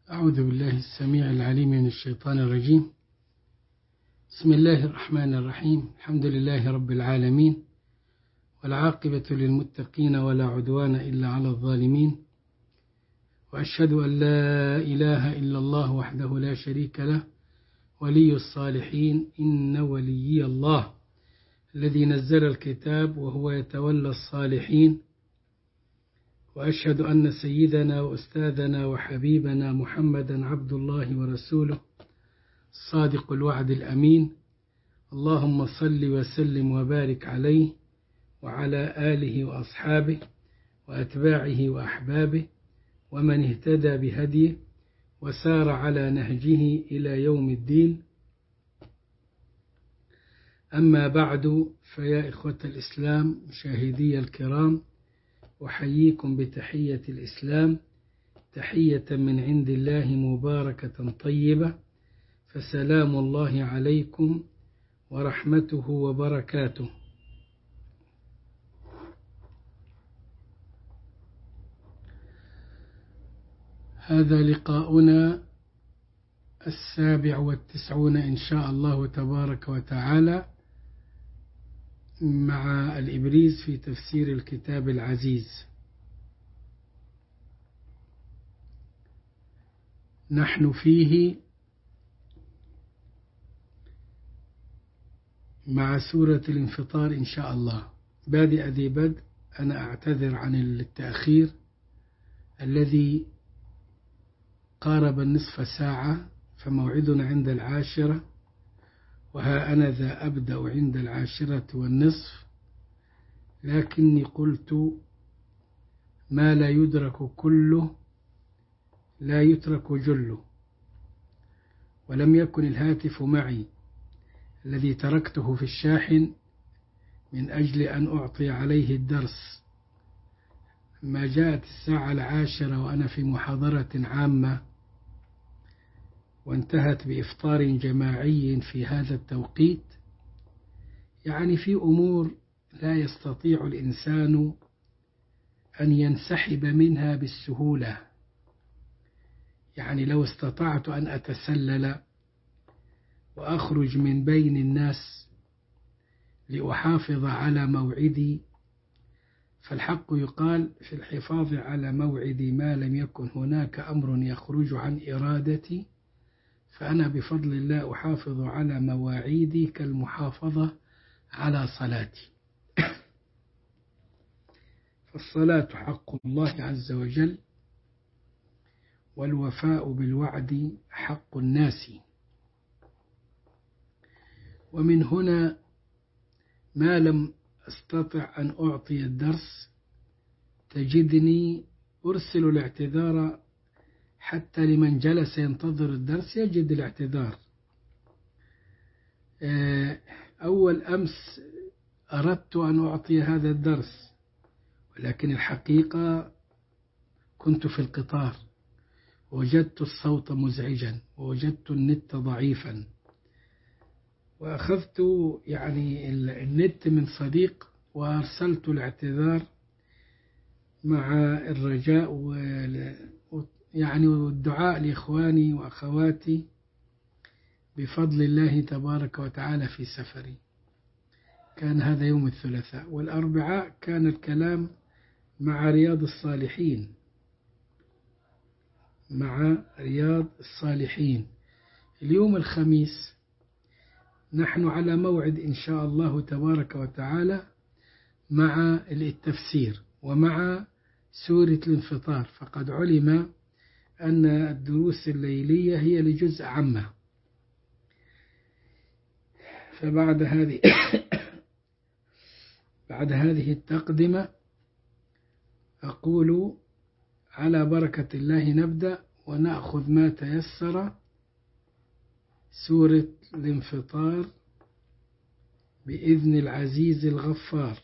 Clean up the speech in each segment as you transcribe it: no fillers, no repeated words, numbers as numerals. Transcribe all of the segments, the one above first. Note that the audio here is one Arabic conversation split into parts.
أعوذ بالله السميع العليم من الشيطان الرجيم. بسم الله الرحمن الرحيم. الحمد لله رب العالمين، والعاقبة للمتقين ولا عدوان إلا على الظالمين، وأشهد أن لا إله إلا الله وحده لا شريك له ولي الصالحين. إن وليي الله الذي نزل الكتاب وهو يتولى الصالحين. وأشهد أن سيدنا وأستاذنا وحبيبنا محمدا عبد الله ورسوله الصادق الوعد الأمين. اللهم صل وسلم وبارك عليه وعلى آله وأصحابه وأتباعه وأحبابه ومن اهتدى بهديه وسار على نهجه إلى يوم الدين. أما بعد، فيا إخوة الإسلام مشاهدي الكرام، أحييكم بتحية الإسلام، تحية من عند الله مباركة طيبة، فسلام الله عليكم ورحمته وبركاته. هذا لقاؤنا 97 إن شاء الله تبارك وتعالى مع الإبريز في تفسير الكتاب العزيز. نحن فيه مع سورة الانفطار إن شاء الله. بادئ ذي بدء، أنا أعتذر عن التأخير الذي قارب النصف ساعة، فموعدنا عند 10، وها أنا ذا أبدأ عند 10:30، لكني قلت ما لا يدرك كله لا يترك جله، ولم يكن الهاتف معي الذي تركته في الشاحن من أجل أن أعطي عليه الدرس. ما جاءت الساعة 10 وأنا في محاضرة عامة، وانتهت بإفطار جماعي في هذا التوقيت، يعني في أمور لا يستطيع الإنسان أن ينسحب منها بالسهولة. يعني لو استطعت أن أتسلل وأخرج من بين الناس لأحافظ على موعدي، فالحق يقال في الحفاظ على موعدي ما لم يكن هناك أمر يخرج عن إرادتي، فأنا بفضل الله أحافظ على مواعيدي كالمحافظة على صلاتي. فالصلاة حق الله عز وجل، والوفاء بالوعد حق الناس. ومن هنا ما لم أستطع أن أعطي الدرس تجدني أرسل الاعتذار، حتى لمن جلس ينتظر الدرس يجد الاعتذار. أول أمس أردت أن أعطي هذا الدرس، ولكن الحقيقة كنت في القطار، ووجدت الصوت مزعجا، ووجدت النت ضعيفا، وأخذت يعني النت من صديق وأرسلت الاعتذار مع الرجاء والدعاء لإخواني وأخواتي بفضل الله تبارك وتعالى في سفري. كان هذا يوم الثلاثاء، والأربعاء كان الكلام مع رياض الصالحين، اليوم الخميس نحن على موعد إن شاء الله تبارك وتعالى مع التفسير ومع سورة الانفطار، فقد علم أن الدروس الليلية هي لجزء عامة. فبعد هذه بعد هذه التقدمة أقول على بركة الله نبدأ ونأخذ ما تيسر. سورة الانفطار بإذن العزيز الغفار.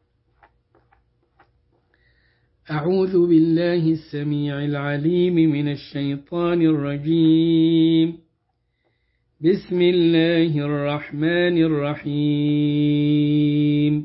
أعوذ بالله السميع العليم من الشيطان الرجيم. بسم الله الرحمن الرحيم.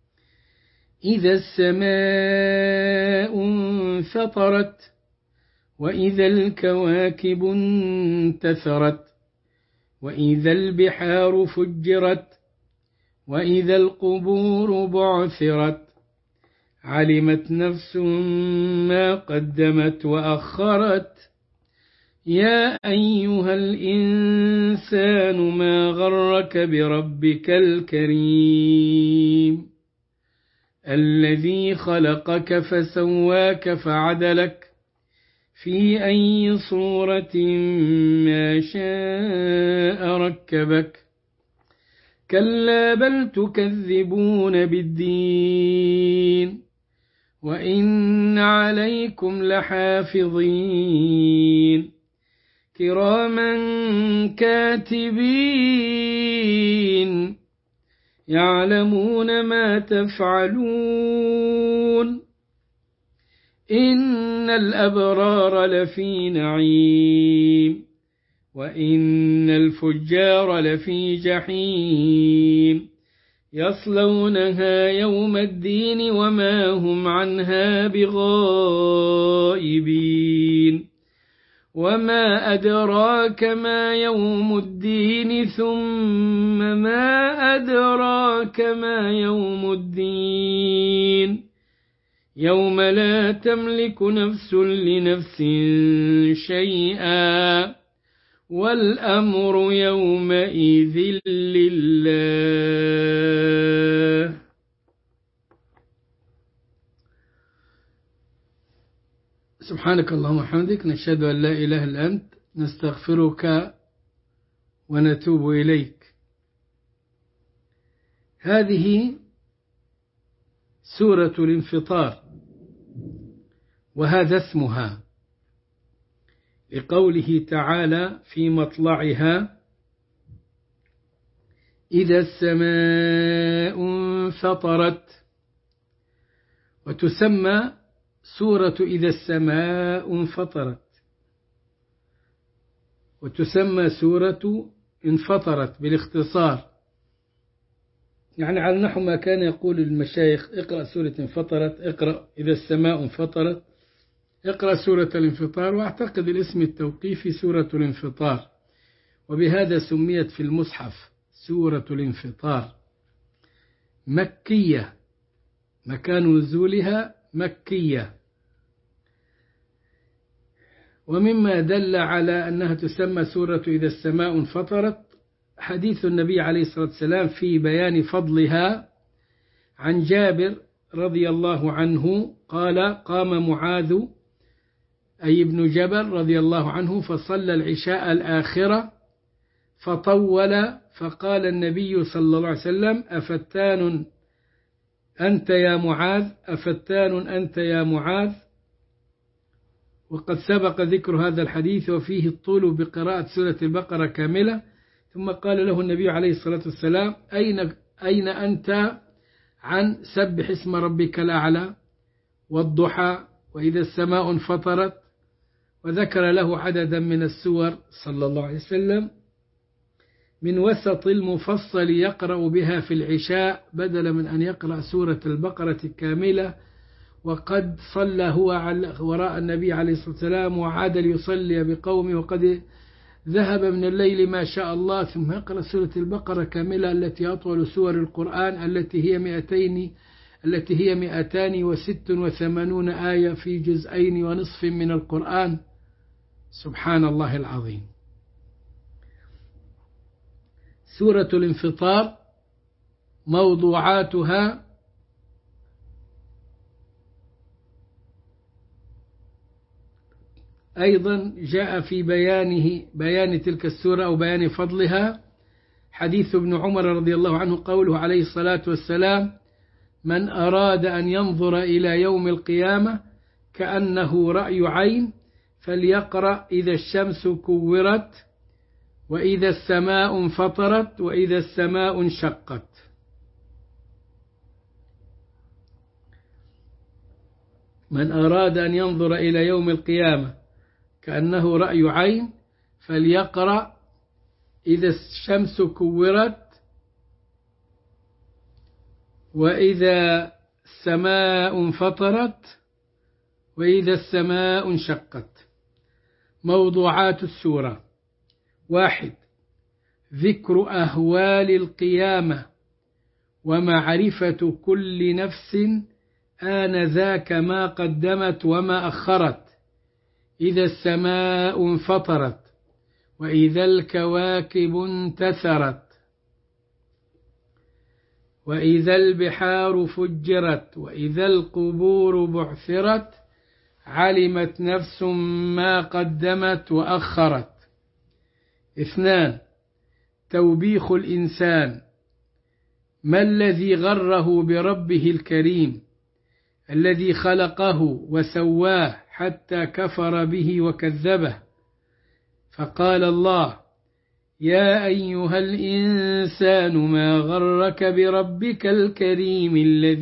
إذا السماء انفطرت وإذا الكواكب انتثرت وإذا البحار فجرت وإذا القبور بعثرت علمت نفس ما قدمت وأخرت يا أيها الإنسان ما غرك بربك الكريم الذي خلقك فسواك فعدلك في أي صورة ما شاء ركبك كلا بل تكذبون بالدين وإن عليكم لحافظين كراما كاتبين يعلمون ما تفعلون إن الأبرار لفي نعيم وإن الفجار لفي جحيم يصلونها يوم الدين وما هم عنها بغائبين وما أدراك ما يوم الدين ثم ما أدراك ما يوم الدين يوم لا تملك نفس لنفس شيئا والأمر يومئذ لله. سبحانك اللهم وبحمدك نشهد أن لا إله إلا أنت نستغفرك ونتوب إليك. هذه سورة الانفطار وهذا اسمها لقوله تعالى في مطلعها إذا السماء انفطرت، وتسمى سورة إذا السماء انفطرت، وتسمى سورة انفطرت بالاختصار، يعني على نحو ما كان يقول المشايخ اقرأ سورة انفطرت، اقرأ إذا السماء انفطرت، اقرأ سورة الانفطار، واعتقد الاسم التوقيفي سورة الانفطار، وبهذا سميت في المصحف سورة الانفطار. مكية، مكان نزولها مكية. ومما دل على أنها تسمى سورة إذا السماء انفطرت حديث النبي عليه الصلاة والسلام في بيان فضلها عن جابر رضي الله عنه قال قام معاذ أي ابن جبل رضي الله عنه فصلى العشاء الآخرة فطول، فقال النبي صلى الله عليه وسلم أفتان أنت يا معاذ، أفتان أنت يا معاذ. وقد سبق ذكر هذا الحديث وفيه الطول بقراءة سورة البقرة كاملة. ثم قال له النبي عليه الصلاة والسلام أين أنت عن سبح اسم ربك الأعلى والضحى وإذا السماء انفطرت، وذكر له عددا من السور صلى الله عليه وسلم من وسط المفصل يقرأ بها في العشاء بدلا من أن يقرأ سورة البقرة كاملة. وقد صلى هو وراء النبي عليه الصلاة والسلام وعاد ليصلي بقومه وقد ذهب من الليل ما شاء الله، ثم يقرأ سورة البقرة كاملة التي أطول سور القرآن التي هي 286 آية في جزئين ونصف من القرآن. سبحان الله العظيم. سورة الانفطار موضوعاتها أيضا جاء في بيان تلك السورة أو بيان فضلها حديث ابن عمر رضي الله عنه قوله عليه الصلاة والسلام من أراد أن ينظر إلى يوم القيامة كأنه رأي عين فليقرأ إذا الشمس كورت وإذا السماء انفطرت وإذا السماء انشقت. من أراد أن ينظر إلى يوم القيامة كأنه رأي عين فليقرأ إذا الشمس كورت وإذا السماء انفطرت وإذا السماء انشقت. موضوعات السورة: 1. ذكر أهوال القيامة ومعرفة كل نفس آنذاك ما قدمت وما أخرت، إذا السماء انفطرت، وإذا الكواكب انتثرت، وإذا البحار فجرت، وإذا القبور بعثرت، علمت نفس ما قدمت وأخرت. 2. توبيخ الإنسان: ما الذي غره بربه الكريم الذي خلقه وسواه حتى كفر به وكذبه؟ فقال الله: يا أيها الإنسان ما غرك بربك الكريم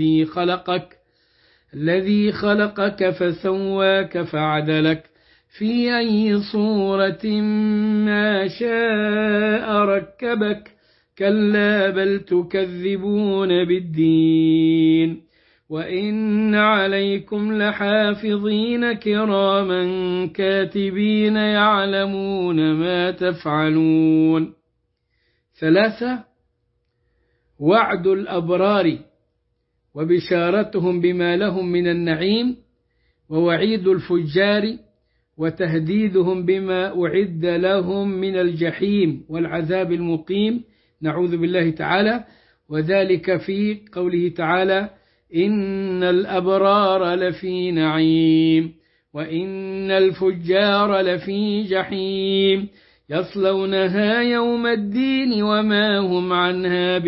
الذي خلقك فسواك فعدلك في أي صورة ما شاء ركبك، كلا بل تكذبون بالدين، وإن عليكم لحافظين كراما كاتبين يعلمون ما تفعلون. 3. وعد الأبرار وبشارتهم بما لهم من النعيم، ووعيد الفجار وتهديدهم بما أعد لهم من الجحيم والعذاب المقيم، نعوذ بالله تعالى، وذلك في قوله تعالى: إن الأبرار لفي نعيم وإن الفجار لفي جحيم يصلونها يوم الدين وما هم عنها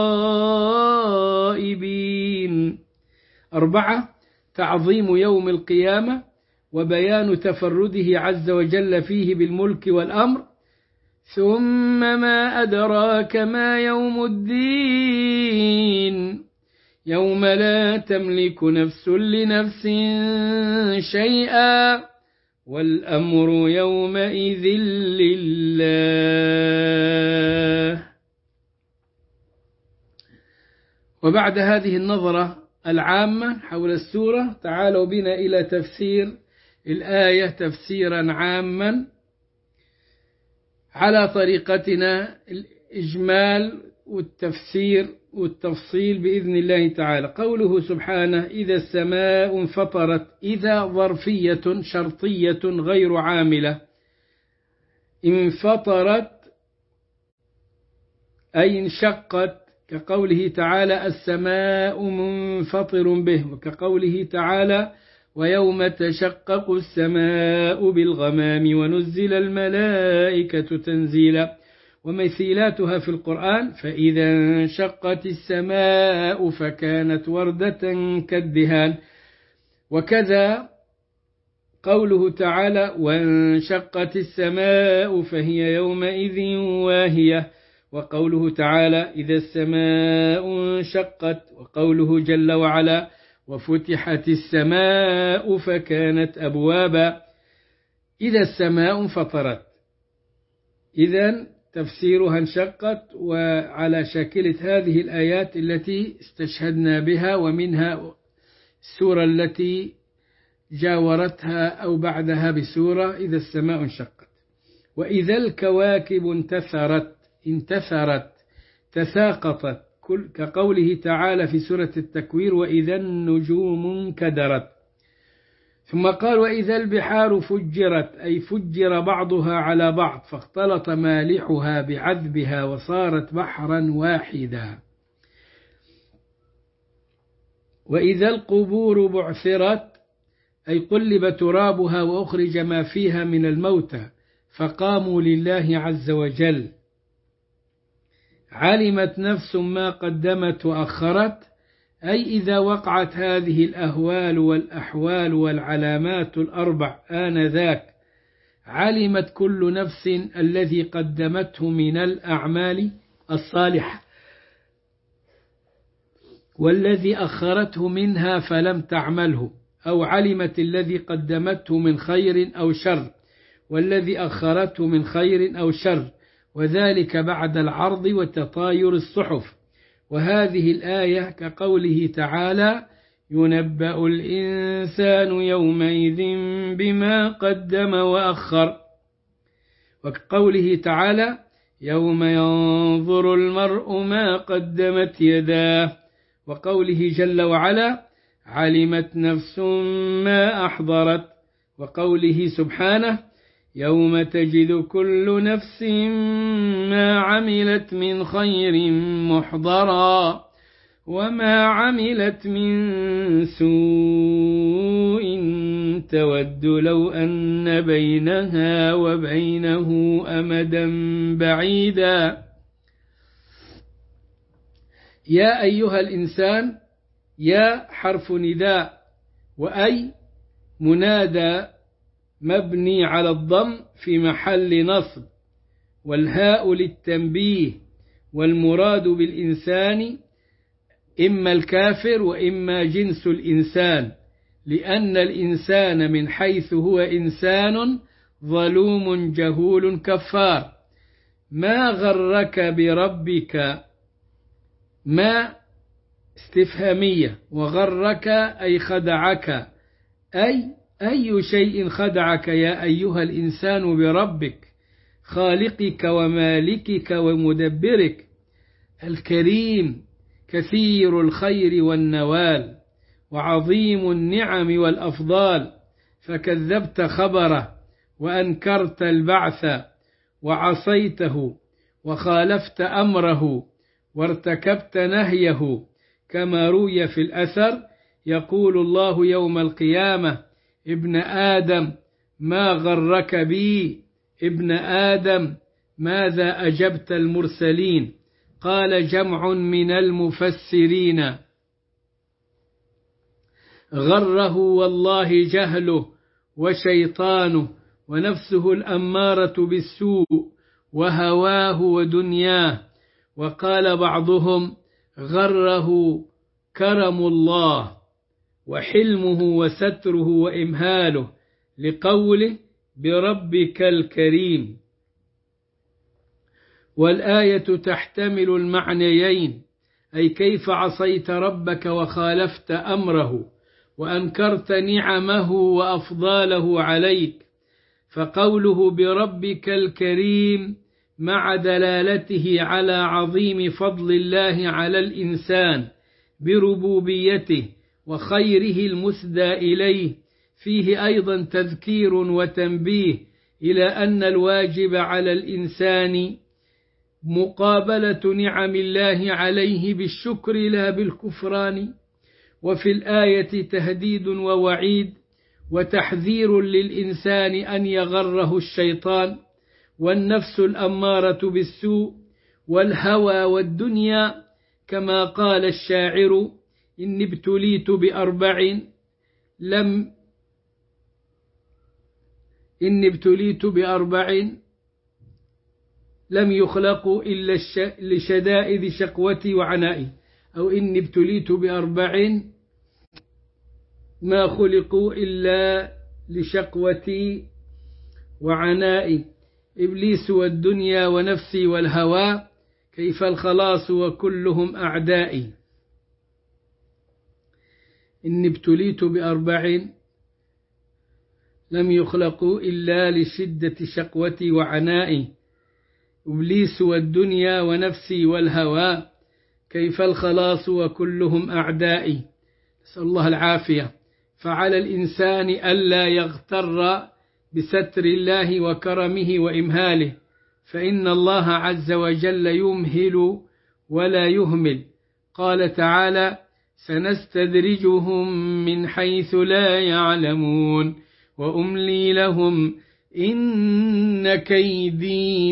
بغائبين. 4. تعظيم يوم القيامة وبيان تفرده عز وجل فيه بالملك والأمر. ثم ما أدراك ما يوم الدين، يوم لا تملك نفس لنفس شيئا والأمر يومئذ لله. وبعد هذه النظرة العامة حول السورة، تعالوا بنا إلى تفسير الآية تفسيرا عاما على طريقتنا، الإجمال والتفسير والتفصيل بإذن الله تعالى. قوله سبحانه: إذا السماء انفطرت، إذا ظرفية شرطية غير عاملة. انفطرت أي انشقت، كقوله تعالى: السماء منفطر به، وكقوله تعالى: ويوم تشقق السماء بالغمام ونزل الملائكة تنزيلا، ومثيلاتها في القرآن: فإذا انشقت السماء فكانت وردة كالدهان. وكذا قوله تعالى: وانشقت السماء فهي يومئذ واهية، وقوله تعالى: إذا السماء انشقت، وقوله جل وعلا: وفتحت السماء فكانت أبوابا. إذا السماء انفطرت، إذن تفسيرها انشقت، وعلى شاكلة هذه الآيات التي استشهدنا بها، ومنها السورة التي جاورتها أو بعدها بسورة إذا السماء انشقت. وإذا الكواكب انتثرت تساقطت، كقوله تعالى في سورة التكوير: وإذا النجوم انكدرت. ثم قال: وإذا البحار فجرت، أي فجر بعضها على بعض فاختلط مالحها بعذبها وصارت بحرا واحدا. وإذا القبور بعثرت، أي قلب ترابها وأخرج ما فيها من الموتى فقاموا لله عز وجل. علمت نفس ما قدمت وأخرت، أي إذا وقعت هذه الأهوال والأحوال والعلامات الأربع آنذاك علمت كل نفس الذي قدمته من الأعمال الصالحة والذي أخرته منها فلم تعمله، أو علمت الذي قدمته من خير أو شر والذي أخرته من خير أو شر، وذلك بعد العرض وتطاير الصحف. وهذه الآية كقوله تعالى: ينبأ الإنسان يومئذ بما قدم وأخر. وكقوله تعالى: يوم ينظر المرء ما قدمت يداه. وقوله جل وعلا: علمت نفس ما أحضرت. وقوله سبحانه: يوم تجد كل نفس ما عملت من خير محضرا وما عملت من سوء تود لو أن بينها وبينه أمدا بعيدا. يا أيها الإنسان، يا حرف نداء، وأي منادى مبني على الضم في محل نصب، والهاء للتنبيه، والمراد بالإنسان إما الكافر وإما جنس الإنسان، لأن الإنسان من حيث هو إنسان ظلوم جهول كفار. ما غرك بربك؟ ما استفهامية، وغرك أي خدعك، أي شيء خدعك يا أيها الإنسان بربك خالقك ومالكك ومدبرك الكريم كثير الخير والنوال وعظيم النعم والأفضال، فكذبت خبره وأنكرت البعث وعصيته وخالفت أمره وارتكبت نهيه، كما روي في الأثر: يقول الله يوم القيامة: ابن آدم ما غرك بي؟ ابن آدم ماذا أجبت المرسلين؟ قال جمع من المفسرين: غره والله جهله وشيطانه ونفسه الأمارة بالسوء وهواه ودنياه. وقال بعضهم: غره كرم الله وحلمه وستره وإمهاله، لقوله: بربك الكريم. والآية تحتمل المعنيين، أي كيف عصيت ربك وخالفت أمره وأنكرت نعمه وأفضاله عليك. فقوله بربك الكريم مع دلالته على عظيم فضل الله على الإنسان بربوبيته وخيره المسدى إليه، فيه أيضا تذكير وتنبيه إلى أن الواجب على الإنسان مقابلة نعم الله عليه بالشكر لا بالكفران. وفي الآية تهديد ووعيد وتحذير للإنسان أن يغره الشيطان والنفس الأمارة بالسوء والهوى والدنيا، كما قال الشاعر: إني ابتليت بأربع لم يخلقوا إلا لشدائد شقوتي وعنائي، أو إني ابتليت بأربع ما خلقوا إلا لشقوتي وعنائي: إبليس والدنيا ونفسي والهوى، كيف الخلاص وكلهم أعدائي. إني ابتليت بأربع لم يخلقوا إلا لشدة شقوتي وعنائي: إبليس والدنيا ونفسي والهوى، كيف الخلاص وكلهم أعدائي. نسأل الله العافية. فعلى الإنسان ألا يغتر بستر الله وكرمه وإمهاله، فإن الله عز وجل يمهل ولا يهمل. قال تعالى: سنستدرجهم من حيث لا يعلمون وأملي لهم إن كيدي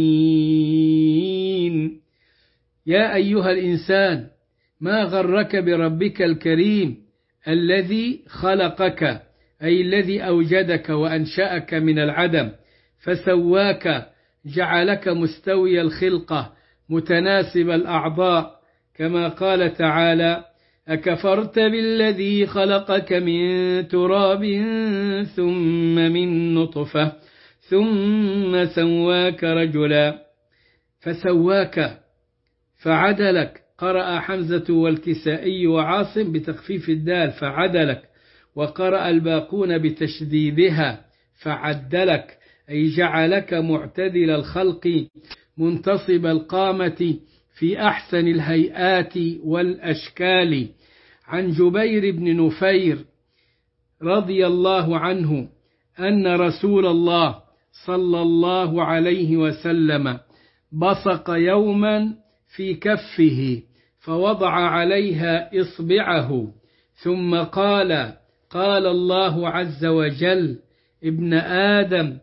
متين. يا أيها الإنسان، ما غرك بربك الكريم الذي خلقك، أي الذي أوجدك وأنشأك من العدم فسواك، جعلك مستوي الخلقة متناسب الأعضاء، كما قال تعالى: أكفرت بالذي خلقك من تراب ثم من نطفة ثم سواك رجلا. فسواك فعدلك، قرأ حمزة والكسائي وعاصم بتخفيف الدال فعدلك، وقرأ الباقون بتشديدها فعدلك، أي جعلك معتدل الخلق منتصب القامة في أحسن الهيئات والأشكال. عن جبير بن نفير رضي الله عنه أن رسول الله صلى الله عليه وسلم بصق يوما في كفه فوضع عليها إصبعه ثم قال: قال الله عز وجل: ابن آدم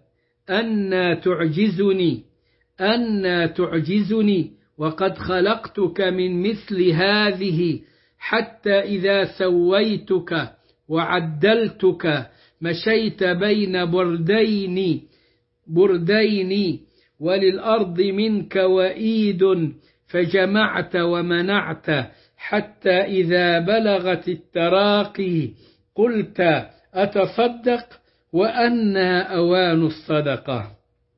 أنى تعجزني وقد خلقتك من مثل هذه، حتى إذا سويتك وعدلتك مشيت بين بردين وللأرض منك وإيد، فجمعت ومنعت، حتى إذا بلغت التراقي قلت: أتصدق وأنى أوان الصدقة.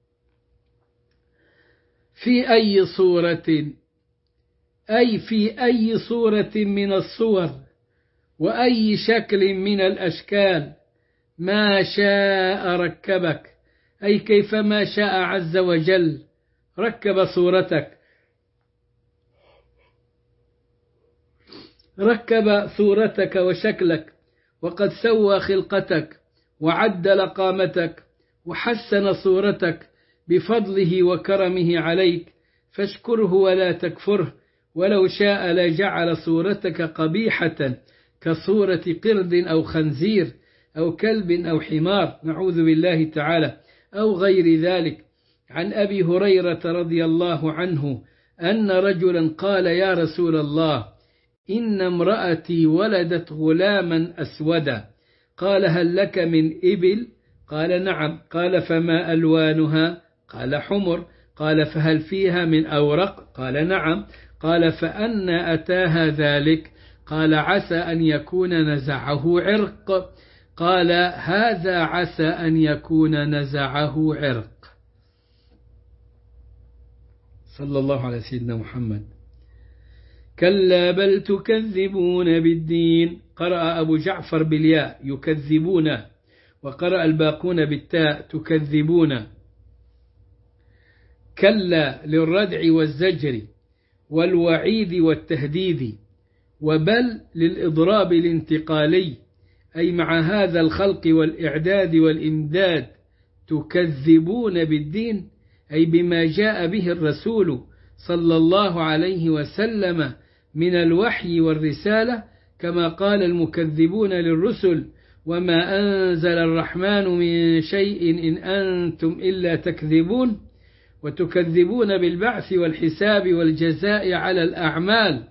في أي صورة من الصور وأي شكل من الأشكال ما شاء ركبك، أي كيفما شاء عز وجل ركب صورتك وشكلك، وقد سوى خلقتك وعدل قامتك وحسن صورتك بفضله وكرمه عليك، فاشكره ولا تكفره، ولو شاء لجعل صورتك قبيحة كصورة قرد أو خنزير أو كلب أو حمار، نعوذ بالله تعالى، أو غير ذلك. عن أبي هريرة رضي الله عنه أن رجلا قال: يا رسول الله، إن امرأتي ولدت غلاما أسودا. قال: هل لك من إبل؟ قال: نعم. قال: فما ألوانها؟ قال: حمر. قال: فهل فيها من أورق؟ قال: نعم. قال: فأنى أتاها ذلك؟ قال: عسى أن يكون نزعه عرق. قال: هذا عسى أن يكون نزعه عرق. صلى الله على سيدنا محمد. كلا بل تكذبون بالدين. قرأ أبو جعفر بالياء يكذبون، وقرأ الباقون بالتاء تكذبون. كلا للردع والزجر والوعيد والتهديد، وبل للإضراب الانتقالي، أي مع هذا الخلق والإعداد والإمداد. تكذبون بالدين أي بما جاء به الرسول صلى الله عليه وسلم من الوحي والرسالة، كما قال المكذبون للرسل: وما أنزل الرحمن من شيء إن أنتم إلا تكذبون. وتكذبون بالبعث والحساب والجزاء على الأعمال،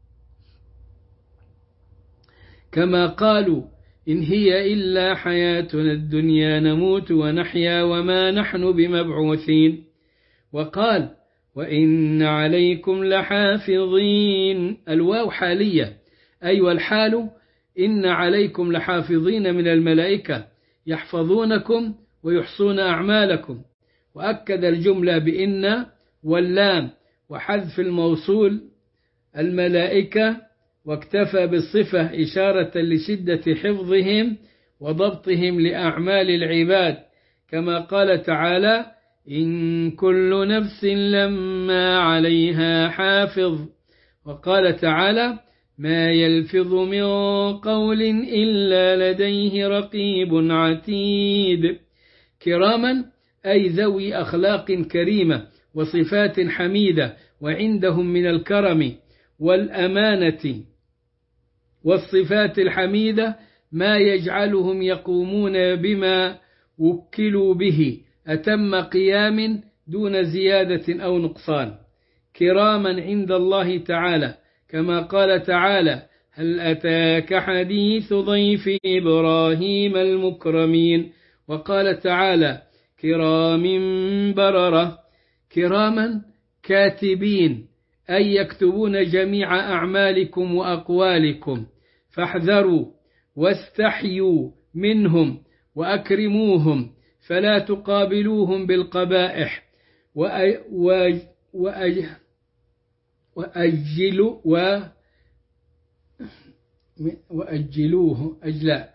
كما قالوا: إن هي إلا حياتنا الدنيا نموت ونحيا وما نحن بمبعوثين. وقال: وإن عليكم لحافظين. الواو حالية، أي والحال إن عليكم لحافظين من الملائكة يحفظونكم ويحصون أعمالكم. وأكد الجملة بإن واللام وحذف الموصول الملائكة، واكتفى بالصفة إشارة لشدة حفظهم وضبطهم لأعمال العباد، كما قال تعالى: إن كل نفس لما عليها حافظ. وقال تعالى: ما يلفظ من قول إلا لديه رقيب عتيد. كراما أي ذوي أخلاق كريمة وصفات حميدة، وعندهم من الكرم والأمانة والصفات الحميدة ما يجعلهم يقومون بما وكلوا به أتم قيام دون زيادة أو نقصان. كراما عند الله تعالى، كما قال تعالى: هل أتاك حديث ضيف إبراهيم المكرمين. وقال تعالى: كرام بررة. كراما كاتبين، أي يكتبون جميع أعمالكم وأقوالكم، فاحذروا واستحيوا منهم وأكرموهم، فلا تقابلوهم بالقبائح وأجلوه أجلاء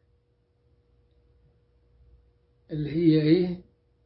اللي هي إيه؟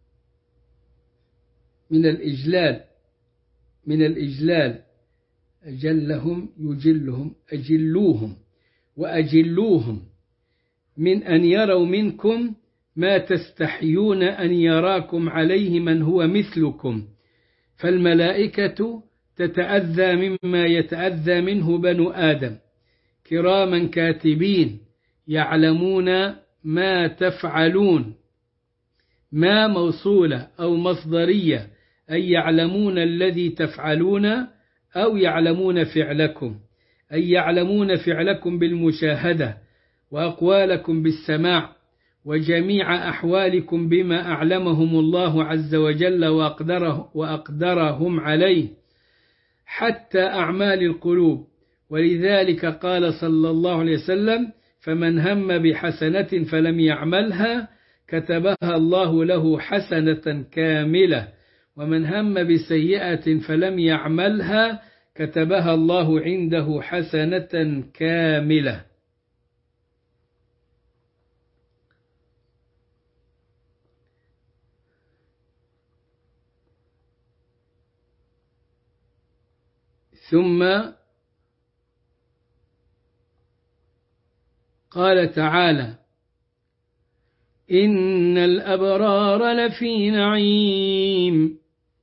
من الإجلال أجلهم يجلهم أجلوهم وأجلوهم من أن يروا منكم ما تستحيون أن يراكم عليه من هو مثلكم، فالملائكة تتأذى مما يتأذى منه بنو آدم، كراما كاتبين يعلمون ما تفعلون. ما موصولة أو مصدرية، أي يعلمون الذي تفعلون أو يعلمون فعلكم، أي يعلمون فعلكم بالمشاهدة وأقوالكم بالسماع وجميع أحوالكم بما أعلمهم الله عز وجل وأقدرهم عليه حتى أعمال القلوب. ولذلك قال صلى الله عليه وسلم: فمن هم بحسنة فلم يعملها كتبها الله له حسنة كاملة، ومن هم بسيئة فلم يعملها كتبها الله عنده حسنة كاملة. ثم قال تعالى: إن الأبرار لفي نعيم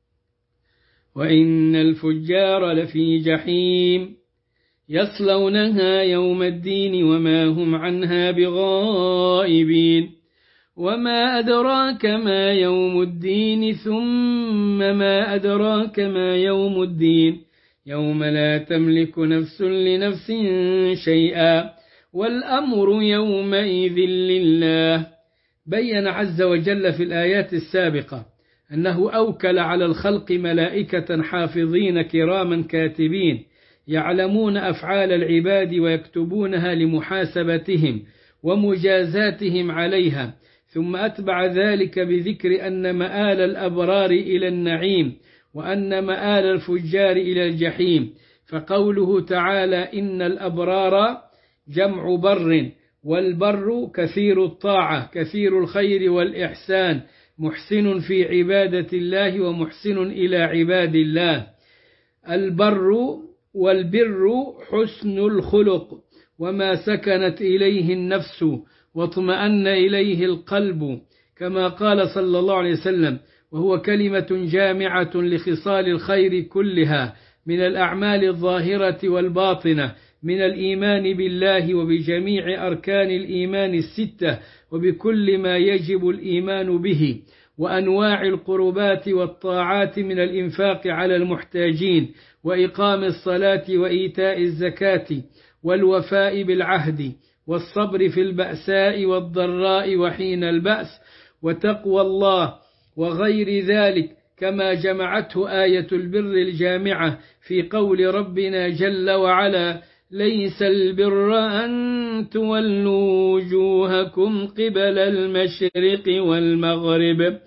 وإن الفجار لفي جحيم يصلونها يوم الدين وما هم عنها بغائبين. وما أدراك ما يوم الدين ثم ما أدراك ما يوم الدين يوم لا تملك نفس لنفس شيئا والأمر يومئذ لله. بين عز وجل في الآيات السابقة أنه أوكل على الخلق ملائكة حافظين كراما كاتبين يعلمون أفعال العباد ويكتبونها لمحاسبتهم ومجازاتهم عليها، ثم أتبع ذلك بذكر أن مآل الأبرار إلى النعيم وأن مآل الفجار إلى الجحيم. فقوله تعالى: إن الأبرار جمع بر، والبر كثير الطاعة كثير الخير والإحسان، محسن في عبادة الله ومحسن إلى عباد الله. البر والبر حسن الخلق وما سكنت إليه النفس واطمأن إليه القلب، كما قال صلى الله عليه وسلم: وهو كلمة جامعة لخصال الخير كلها من الأعمال الظاهرة والباطنة، من الإيمان بالله وبجميع أركان الإيمان الستة وبكل ما يجب الإيمان به، وأنواع القربات والطاعات من الإنفاق على المحتاجين وإقام الصلاة وإيتاء الزكاة والوفاء بالعهد والصبر في البأساء والضراء وحين البأس وتقوى الله وغير ذلك، كما جمعته آية البر الجامعة في قول ربنا جل وعلا: ليس البر أن تولوا وجوهكم قبل المشرق والمغرب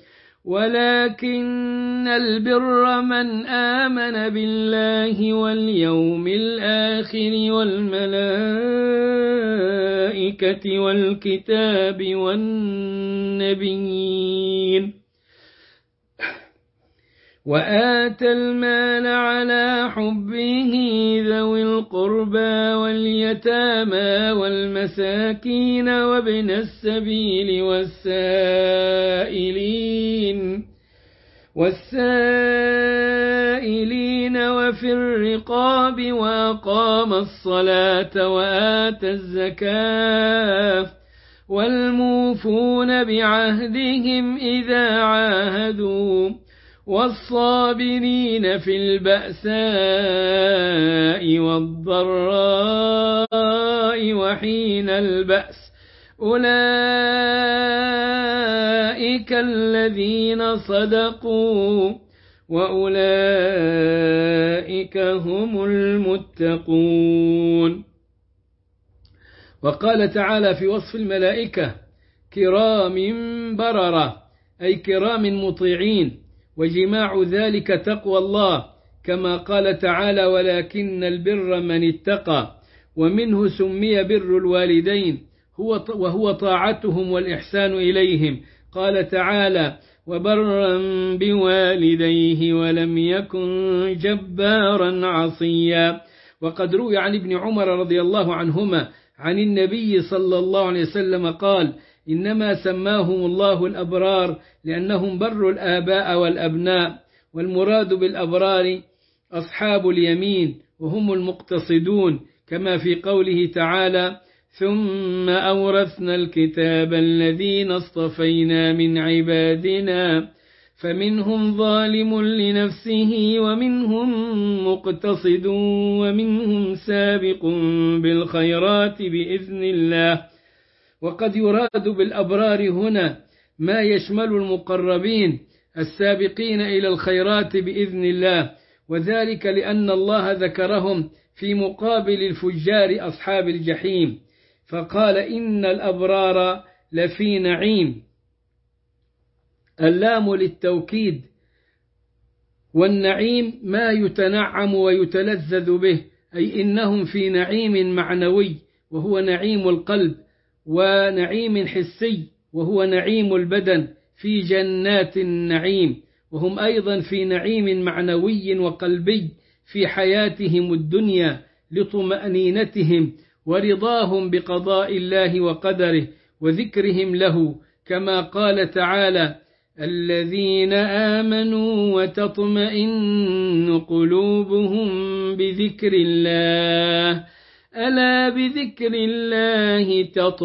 ولكن البر من آمن بالله واليوم الآخر والملائكة والكتاب والنبيين وآتى المال على حبه ذوي القربى واليتامى والمساكين وابن السبيل والسائلين وفي الرقاب وأقام الصلاة وآتى الزكاة والموفون بعهدهم إذا عاهدوا والصابرين في البأساء والضراء وحين البأس أولئك الذين صدقوا وأولئك هم المتقون. وقال تعالى في وصف الملائكة: كرام بررة، أي كرام مطيعين، وجماع ذلك تقوى الله، كما قال تعالى ولكن البر من اتقى، ومنه سمي بر الوالدين وهو طاعتهم والإحسان إليهم. قال تعالى وبرا بوالديه ولم يكن جبارا عصيا. وقد روي عن ابن عمر رضي الله عنهما عن النبي صلى الله عليه وسلم قال إنما سماهم الله الأبرار لأنهم بروا الآباء والأبناء، والمراد بالأبرار أصحاب اليمين وهم المقتصدون، كما في قوله تعالى ثم أورثنا الكتاب الذين اصطفينا من عبادنا فمنهم ظالم لنفسه ومنهم مقتصد ومنهم سابق بالخيرات بإذن الله. وقد يراد بالأبرار هنا ما يشمل المقربين السابقين إلى الخيرات بإذن الله، وذلك لأن الله ذكرهم في مقابل الفجار أصحاب الجحيم، فقال إن الأبرار لفي نعيم، اللام للتوكيد، والنعيم ما يتنعم ويتلذذ به، أي إنهم في نعيم معنوي وهو نعيم القلب، ونعيم حسي وهو نعيم البدن في جنات النعيم، وهم أيضا في نعيم معنوي وقلبي في حياتهم الدنيا لطمأنينتهم ورضاهم بقضاء الله وقدره وذكرهم له، كما قال تعالى الذين آمنوا وتطمئن قلوبهم بذكر الله ألا بذكر الله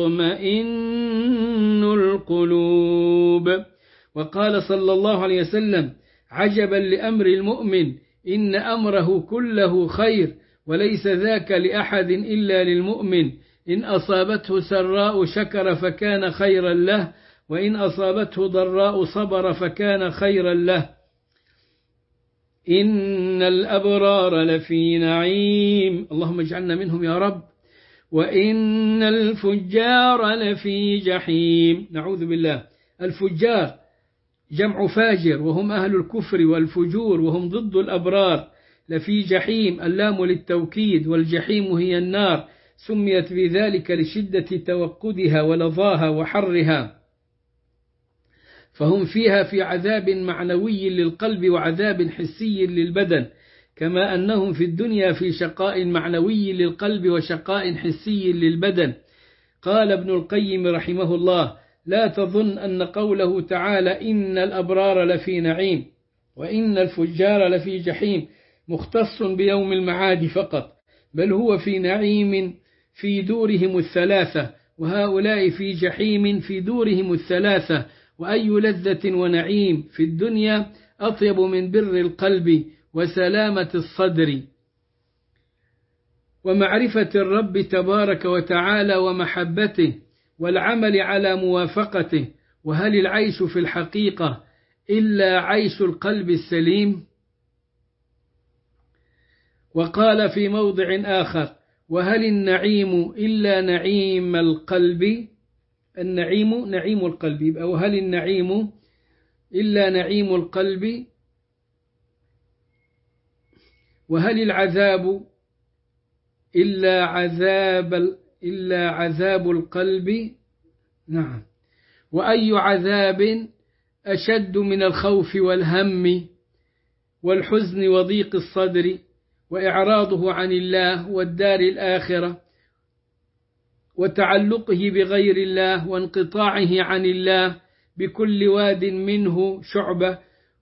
تطمئن القلوب. وقال صلى الله عليه وسلم عجبا لأمر المؤمن إن أمره كله خير وليس ذاك لأحد إلا للمؤمن، إن أصابته سراء شكر فكان خيرا له، وإن أصابته ضراء صبر فكان خيرا له. إن الأبرار لفي نعيم، اللهم اجعلنا منهم يا رب، وإن الفجار لفي جحيم، نعوذ بالله. الفجار جمع فاجر وهم أهل الكفر والفجور وهم ضد الأبرار. لفي جحيم اللام للتوكيد، والجحيم هي النار، سميت بذلك لشدة توقدها ولظاها وحرها، فهم فيها في عذاب معنوي للقلب وعذاب حسي للبدن، كما أنهم في الدنيا في شقاء معنوي للقلب وشقاء حسي للبدن. قال ابن القيم رحمه الله لا تظن أن قوله تعالى إن الأبرار لفي نعيم وإن الفجار لفي جحيم مختص بيوم المعاد فقط، بل هو في نعيم في دورهم الثلاثة، وهؤلاء في جحيم في دورهم الثلاثة. وأي لذة ونعيم في الدنيا أطيب من بر القلب وسلامة الصدر ومعرفة الرب تبارك وتعالى ومحبته والعمل على موافقته. وهل العيش في الحقيقة إلا عيش القلب السليم؟ وقال في موضع آخر وهل النعيم إلا نعيم القلب؟ النعيم نعيم القلب، أو هل النعيم إلا نعيم القلب؟ وهل العذاب إلا عذاب القلب؟ نعم. وأي عذاب أشد من الخوف والهم والحزن وضيق الصدر وإعراضه عن الله والدار الآخرة وتعلقه بغير الله وانقطاعه عن الله بكل واد منه شعبة،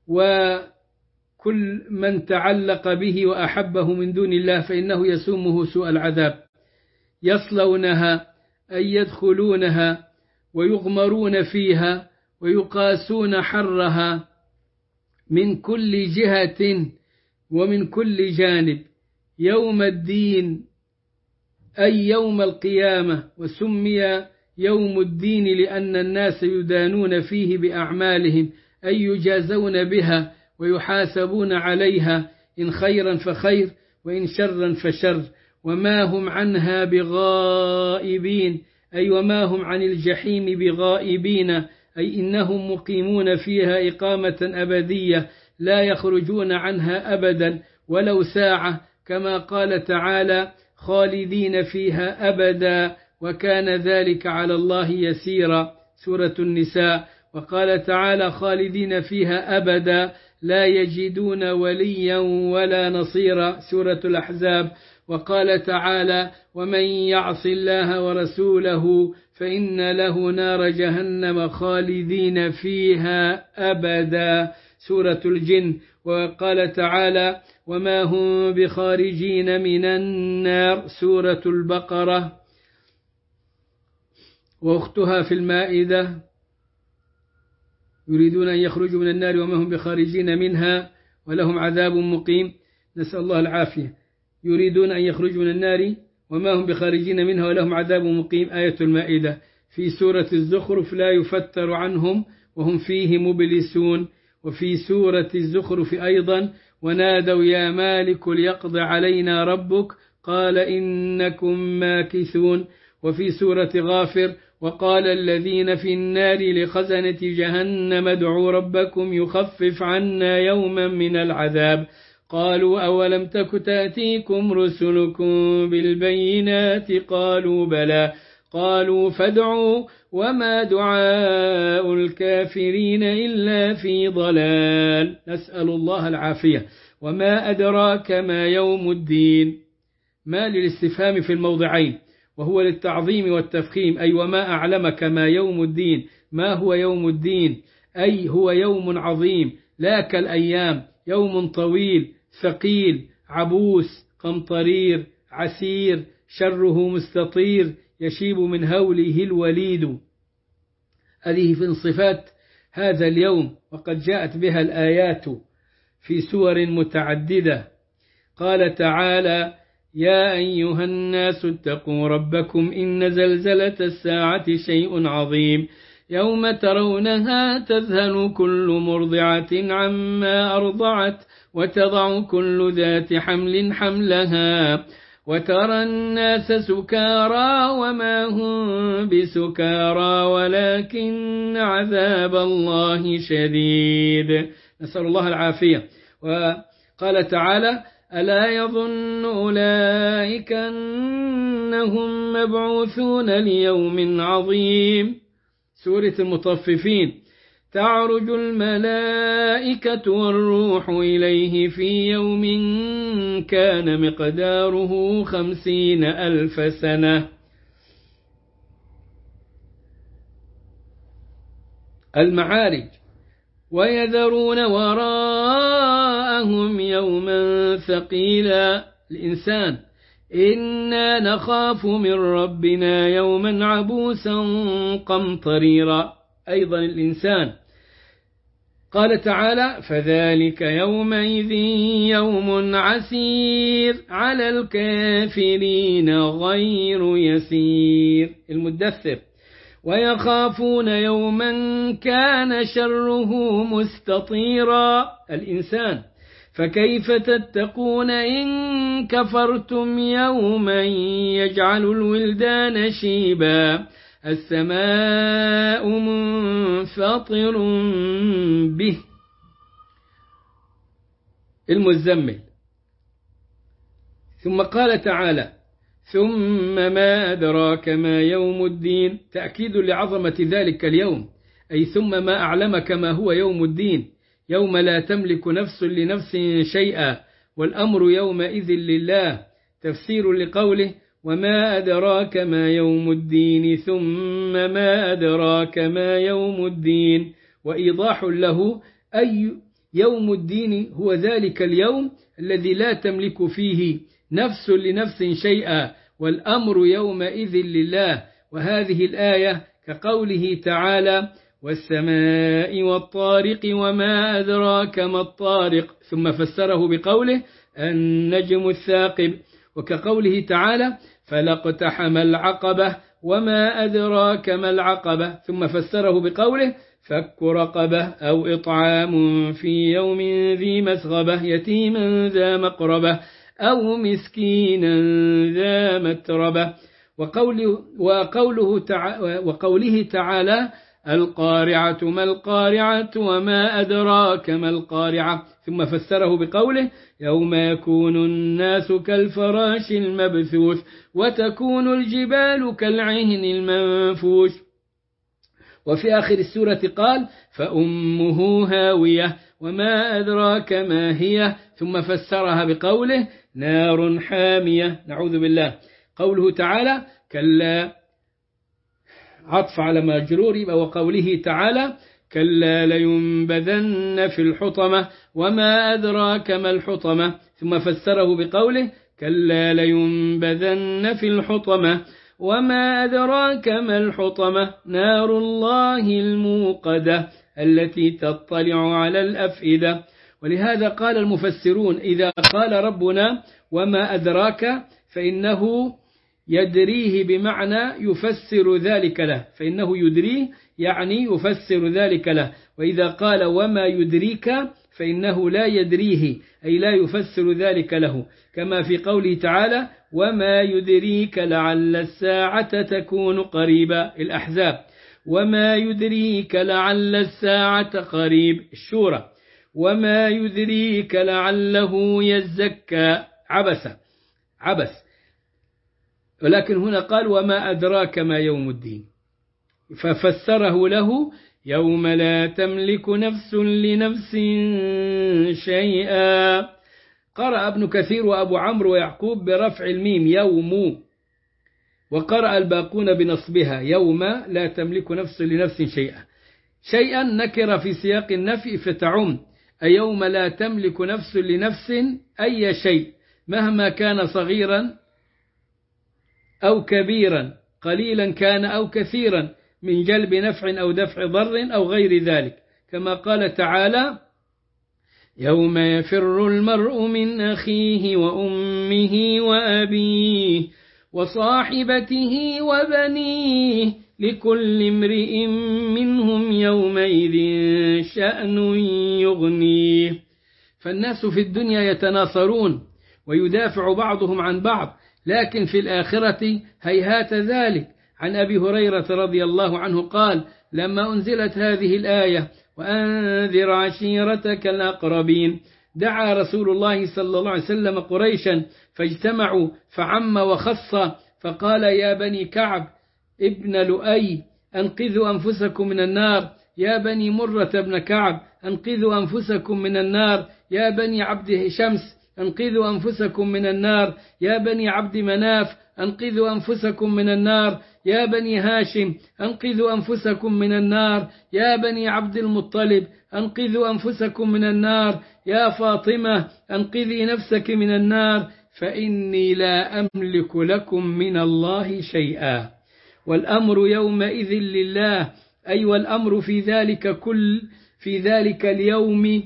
وكل من تعلق به وأحبه من دون الله فإنه يسومه سوء العذاب. يصلونها أي يدخلونها ويغمرون فيها ويقاسون حرها من كل جهة ومن كل جانب يوم الدين أي يوم القيامة. وسمي يوم الدين لأن الناس يدانون فيه بأعمالهم، أي يجازون بها ويحاسبون عليها، إن خيرا فخير وإن شرا فشر، وما هم عنها بغائبين، أي وما هم عن الجحيم بغائبين، أي إنهم مقيمون فيها إقامة أبدية لا يخرجون عنها أبدا، ولو ساعة، كما قال تعالى خالدين فيها أبدا وكان ذلك على الله يسيرا سورة النساء. وقال تعالى خالدين فيها أبدا لا يجدون وليا ولا نصيرا سورة الأحزاب. وقال تعالى ومن يعص الله ورسوله فإن له نار جهنم خالدين فيها أبدا سورة الجن. وقال تعالى وما هم بخارجين من النار سورة البقرة. وأختها في المائدة يريدون أن يخرجوا من النار وما هم بخارجين منها ولهم عذاب مقيم، نسأل الله العافية. يريدون أن يخرجوا من النار وما هم بخارجين منها ولهم عذاب مقيم، آية المائدة. في سورة الزخرف لا يفتر عنهم وهم فيه مبلسون. وفي سورة الزخرف أيضا ونادوا يا مالك ليقض علينا ربك قال إنكم ماكثون. وفي سورة غافر وقال الذين في النار لخزنة جهنم ادعوا ربكم يخفف عنا يوما من العذاب قالوا أولم تك تأتيكم رسلكم بالبينات قالوا بلى قالوا فادعوا وما دعاء الكافرين إلا في ضلال، نسأل الله العافية. وما أدراك ما يوم الدين، ما للاستفهام في الموضعين، وهو للتعظيم والتفخيم، أي وما أعلمك ما يوم الدين. ما هو يوم الدين؟ أي هو يوم عظيم لا كالأيام، يوم طويل ثقيل عبوس قمطرير عسير شره مستطير يشيب من هوله الوليد. هذه في صفات هذا اليوم، وقد جاءت بها الآيات في سور متعددة. قال تعالى يا أيها الناس اتقوا ربكم إن زلزلة الساعة شيء عظيم يوم ترونها تذهل كل مرضعة عما أرضعت وتضع كل ذات حمل حملها وترى الناس سكارى وما هم بسكارى ولكن عذاب الله شديد، نسأل الله العافية. وقال تعالى ألا يظن أولئك أنهم مبعوثون ليوم عظيم، سورة المطففين. تعرج الملائكة والروح إليه في يوم كان مقداره 50,000 سنة. المعارج ويذرون وراءهم يوما ثقيلا، الإنسان إنا نخاف من ربنا يوما عبوسا قمطريرا، أيضا الإنسان. قال تعالى فذلك يومئذ يوم عسير على الكافرين غير يسير، المدثر. ويخافون يوما كان شره مستطيرا، الإنسان. فكيف تتقون إن كفرتم يوما يجعل الولدان شيبا السماء منفطر به، المزمل. ثم قال تعالى ثم ما أدراك ما يوم الدين، تأكيد لعظمة ذلك اليوم، أي ثم ما أعلمك ما هو يوم الدين، يوم لا تملك نفس لنفس شيئا والأمر يومئذ لله. تفسير لقوله وما أدراك ما يوم الدين ثم ما أدراك ما يوم الدين، وإيضاح له أي يوم الدين هو ذلك اليوم الذي لا تملك فيه نفس لنفس شيئا والأمر يومئذ لله. وهذه الآية كقوله تعالى والسماء والطارق وما أدراك ما الطارق، ثم فسره بقوله النجم الثاقب. وكقوله تعالى فلاقتحم العقبة وما أدراك ما العقبة، ثم فسره بقوله فك رقبة أو إطعام في يوم ذي مسغبة يتيما ذا مقربة أو مسكينا ذا متربة. وقوله تعالى القارعة ما القارعة وما أدراك ما القارعة، ثم فسره بقوله يوم يكون الناس كالفراش المبثوث وتكون الجبال كالعهن المنفوش. وفي آخر السورة قال فأمه هاوية وما أدراك ما هي، ثم فسرها بقوله نار حامية، نعوذ بالله. قوله تعالى كلا، عطف على مجرور، وقوله تعالى كلا لينبذن في الحطمة وما أدراك ما الحطمة، ثم فسره بقوله كلا لينبذن في الحطمة وما أدراك ما الحطمة نار الله الموقدة التي تطلع على الأفئدة. ولهذا قال المفسرون إذا قال ربنا وما أدراك فإنه يدريه بمعنى يفسر ذلك له، فإنه يدريه يعني يفسر ذلك له. وإذا قال وما يدريك فإنه لا يدريه أي لا يفسر ذلك له، كما في قوله تعالى وما يدريك لعل الساعة تكون قريبا، الأحزاب. وما يدريك لعل الساعة قريب، الشورى. وما يدريك لعله يزكى، عبس. ولكن هنا قال وما أدراك ما يوم الدين، ففسره له يوم لا تملك نفس لنفس شيئا. قرأ ابن كثير وأبو عمرو ويعقوب برفع الميم يوم، وقرأ الباقون بنصبها يوم لا تملك نفس لنفس شيئا نكر في سياق النفي فتعم، أي يوم لا تملك نفس لنفس أي شيء مهما كان صغيرا أو كبيرا، قليلا كان أو كثيرا، من جلب نفع أو دفع ضر أو غير ذلك، كما قال تعالى يوم يفر المرء من أخيه وأمه وأبيه وصاحبته وبنيه لكل امرئ منهم يومئذ شأن يغنيه. فالناس في الدنيا يتناصرون ويدافع بعضهم عن بعض، لكن في الآخرة هيهات ذلك. عن أبي هريرة رضي الله عنه قال لما أنزلت هذه الآية وأنذر عشيرتك الأقربين دعا رسول الله صلى الله عليه وسلم قريشا فاجتمعوا فعم وخص، فقال يا بني كعب ابن لؤي أنقذوا أنفسكم من النار، يا بني مرة بن كعب أنقذوا أنفسكم من النار، يا بني عبد شمس أنقذوا أنفسكم من النار، يا بني عبد مناف أنقذوا أنفسكم من النار، يا بني هاشم أنقذوا أنفسكم من النار، يا بني عبد المطلب أنقذوا أنفسكم من النار، يا فاطمة أنقذي نفسك من النار، فإني لا أملك لكم من الله شيئا. والأمر يومئذ لله، أي والأمر في ذلك اليوم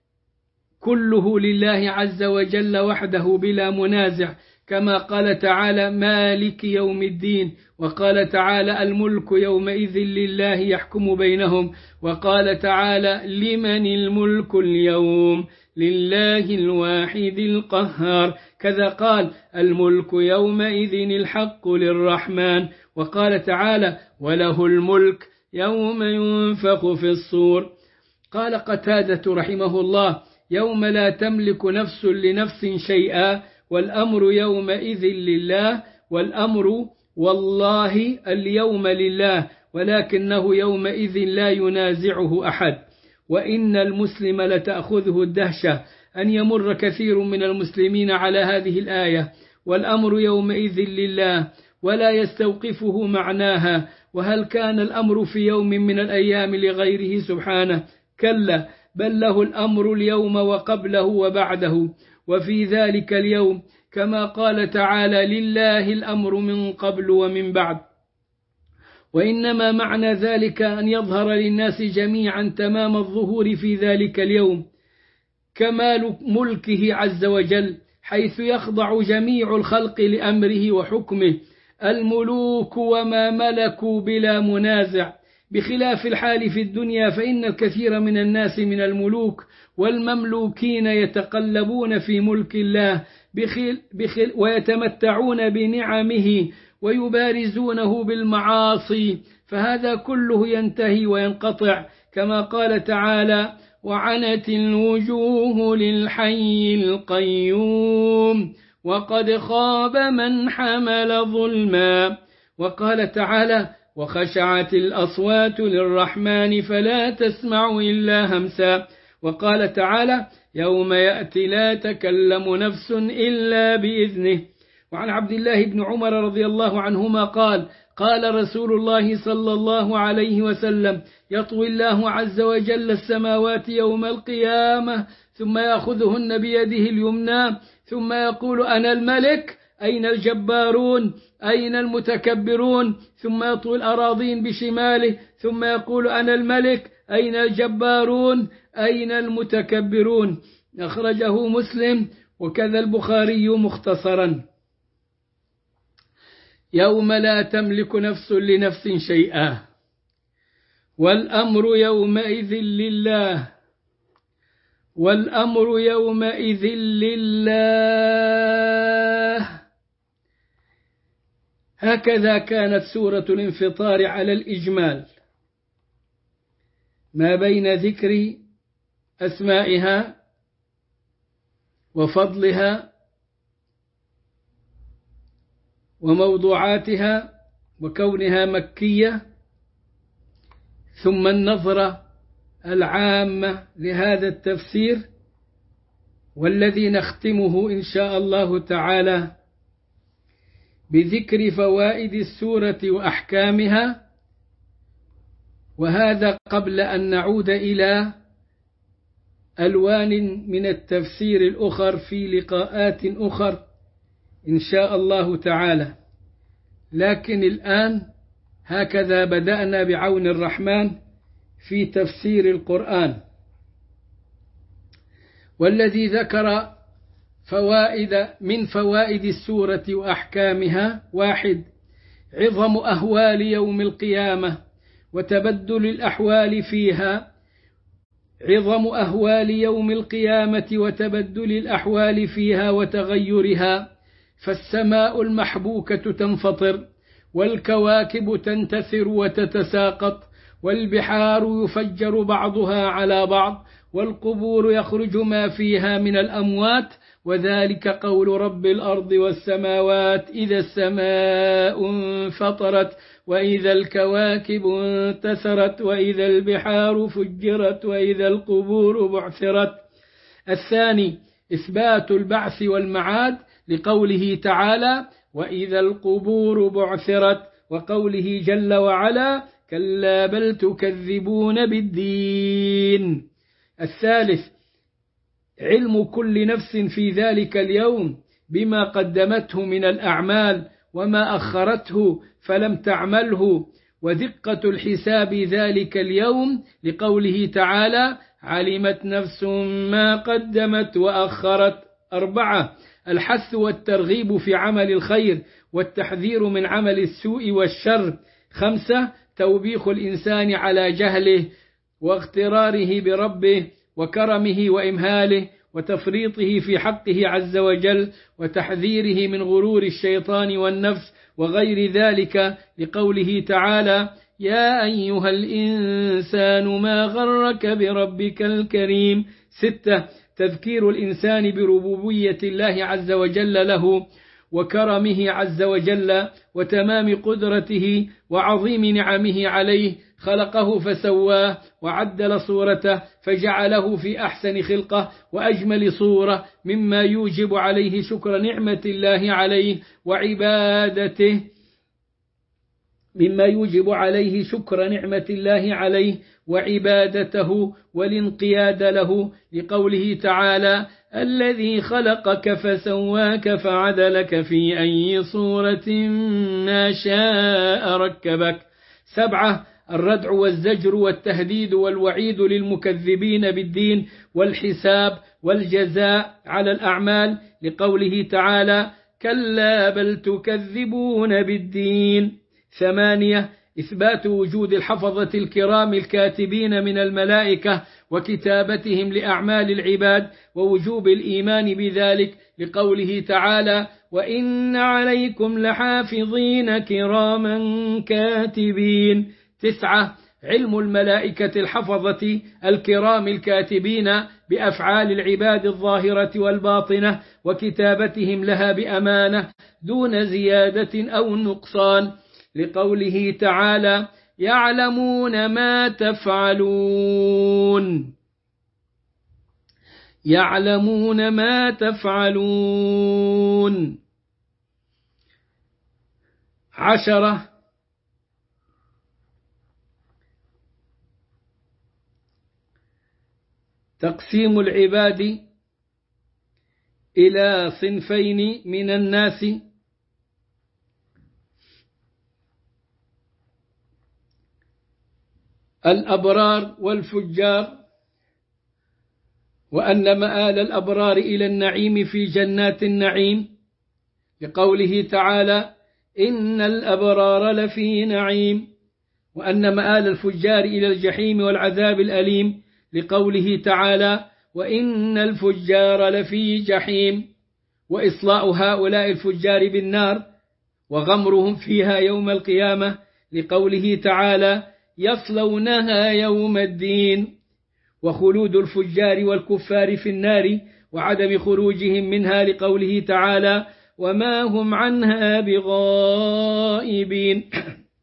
كله لله عز وجل وحده بلا منازع، كما قال تعالى مالك يوم الدين، وقال تعالى الملك يومئذ لله يحكم بينهم، وقال تعالى لمن الملك اليوم لله الواحد القهار، كذا قال الملك يومئذ الحق للرحمن، وقال تعالى وله الملك يوم ينفخ في الصور. قال قتادة رحمه الله يوم لا تملك نفس لنفس شيئا، والأمر يومئذ لله، والأمر والله اليوم لله، ولكنه يومئذ لا ينازعه أحد. وإن المسلم لتأخذه الدهشة أن يمر كثير من المسلمين على هذه الآية والأمر يومئذ لله ولا يستوقفه معناها، وهل كان الأمر في يوم من الأيام لغيره سبحانه؟ كلا، بل له الأمر اليوم وقبله وبعده وفي ذلك اليوم، كما قال تعالى لله الأمر من قبل ومن بعد. وإنما معنى ذلك أن يظهر للناس جميعا تمام الظهور في ذلك اليوم كمال ملكه عز وجل، حيث يخضع جميع الخلق لأمره وحكمه، الملوك وما ملكوا بلا منازع، بخلاف الحال في الدنيا، فإن الكثير من الناس من الملوك والمملوكين يتقلبون في ملك الله ويتمتعون بنعمه ويبارزونه بالمعاصي، فهذا كله ينتهي وينقطع، كما قال تعالى: وعنت الوجوه للحي القيوم وقد خاب من حمل ظلما. وقال تعالى: وخشعت الأصوات للرحمن فلا تسمع إلا همسا. وقال تعالى: يوم يأتي لا تكلم نفس إلا بإذنه. وعن عبد الله بن عمر رضي الله عنهما قال: قال رسول الله صلى الله عليه وسلم: يطوي الله عز وجل السماوات يوم القيامة ثم يأخذهن بيده اليمنى ثم يقول: أنا الملك، أين الجبارون، أين المتكبرون؟ ثم يطوي الأراضين بشماله ثم يقول: أنا الملك، أين الجبارون، أين المتكبرون؟ أخرجه مسلم وكذا البخاري مختصرا. يوم لا تملك نفس لنفس شيئا والأمر يومئذ لله، والأمر يومئذ لله. هكذا كانت سورة الانفطار على الإجمال، ما بين ذكر أسمائها وفضلها وموضوعاتها وكونها مكية، ثم النظرة العامة لهذا التفسير، والذي نختمه إن شاء الله تعالى بذكر فوائد السورة وأحكامها، وهذا قبل أن نعود إلى ألوان من التفسير الأخر في لقاءات أخر إن شاء الله تعالى. لكن الآن هكذا بدأنا بعون الرحمن في تفسير القرآن. والذي ذكر فوائد من فوائد السورة وأحكامها: 1. عظم أهوال يوم القيامة وتبدل الأحوال فيها، عظم أهوال يوم القيامة وتبدل الأحوال فيها وتغيرها، فالسماء المحبوكة تنفطر، والكواكب تنتثر وتتساقط، والبحار يفجر بعضها على بعض، والقبور يخرج ما فيها من الأموات، وذلك قول رب الأرض والسماوات: إذا السماء انفطرت، وإذا الكواكب انتثرت، وإذا البحار فجرت، وإذا القبور بعثرت. 2. إثبات البعث والمعاد لقوله تعالى: وإذا القبور بعثرت، وقوله جل وعلا: كلا بل تكذبون بالدين. 3. علم كل نفس في ذلك اليوم بما قدمته من الأعمال وما أخرته فلم تعمله، ودقة الحساب ذلك اليوم لقوله تعالى: علمت نفس ما قدمت وأخرت. 4. الحث والترغيب في عمل الخير والتحذير من عمل السوء والشر. 5. توبيخ الإنسان على جهله واغتراره بربه وكرمه وإمهاله وتفريطه في حقه عز وجل، وتحذيره من غرور الشيطان والنفس وغير ذلك لقوله تعالى: يا أيها الإنسان ما غرك بربك الكريم. 6. تذكير الإنسان بربوبية الله عز وجل له وكرمه عز وجل وتمام قدرته وعظيم نعمه عليه، خلقه فسواه وعدل صورته فجعله في أحسن خلقه وأجمل صورة، مما يوجب عليه شكر نعمة الله عليه وعبادته، مما يوجب عليه شكر نعمة الله عليه وعبادته والانقياد له لقوله تعالى: الذي خلقك فسواك فعدلك في أي صورة ما شاء ركبك. 7. الردع والزجر والتهديد والوعيد للمكذبين بالدين والحساب والجزاء على الأعمال لقوله تعالى: كلا بل تكذبون بالدين. 8. إثبات وجود الحفظة الكرام الكاتبين من الملائكة وكتابتهم لأعمال العباد ووجوب الإيمان بذلك لقوله تعالى: وإن عليكم لحافظين كراما كاتبين. 9. علم الملائكة الحفظة الكرام الكاتبين بأفعال العباد الظاهرة والباطنة وكتابتهم لها بأمانة دون زيادة أو نقصان، لقوله تعالى: يعلمون ما تفعلون. يعلمون ما تفعلون. 10. تقسيم العباد إلى صنفين من الناس: الأبرار والفجار، وأن مآل الأبرار إلى النعيم في جنات النعيم، لقوله تعالى: إن الأبرار لفي نعيم، وأن مآل الفجار إلى الجحيم والعذاب الأليم، لقوله تعالى: وإن الفجار لفي جحيم، وإصلاء هؤلاء الفجار بالنار وغمرهم فيها يوم القيامة، لقوله تعالى: يصلونها يوم الدين، وخلود الفجار والكفار في النار وعدم خروجهم منها، لقوله تعالى: وما هم عنها بغائبين.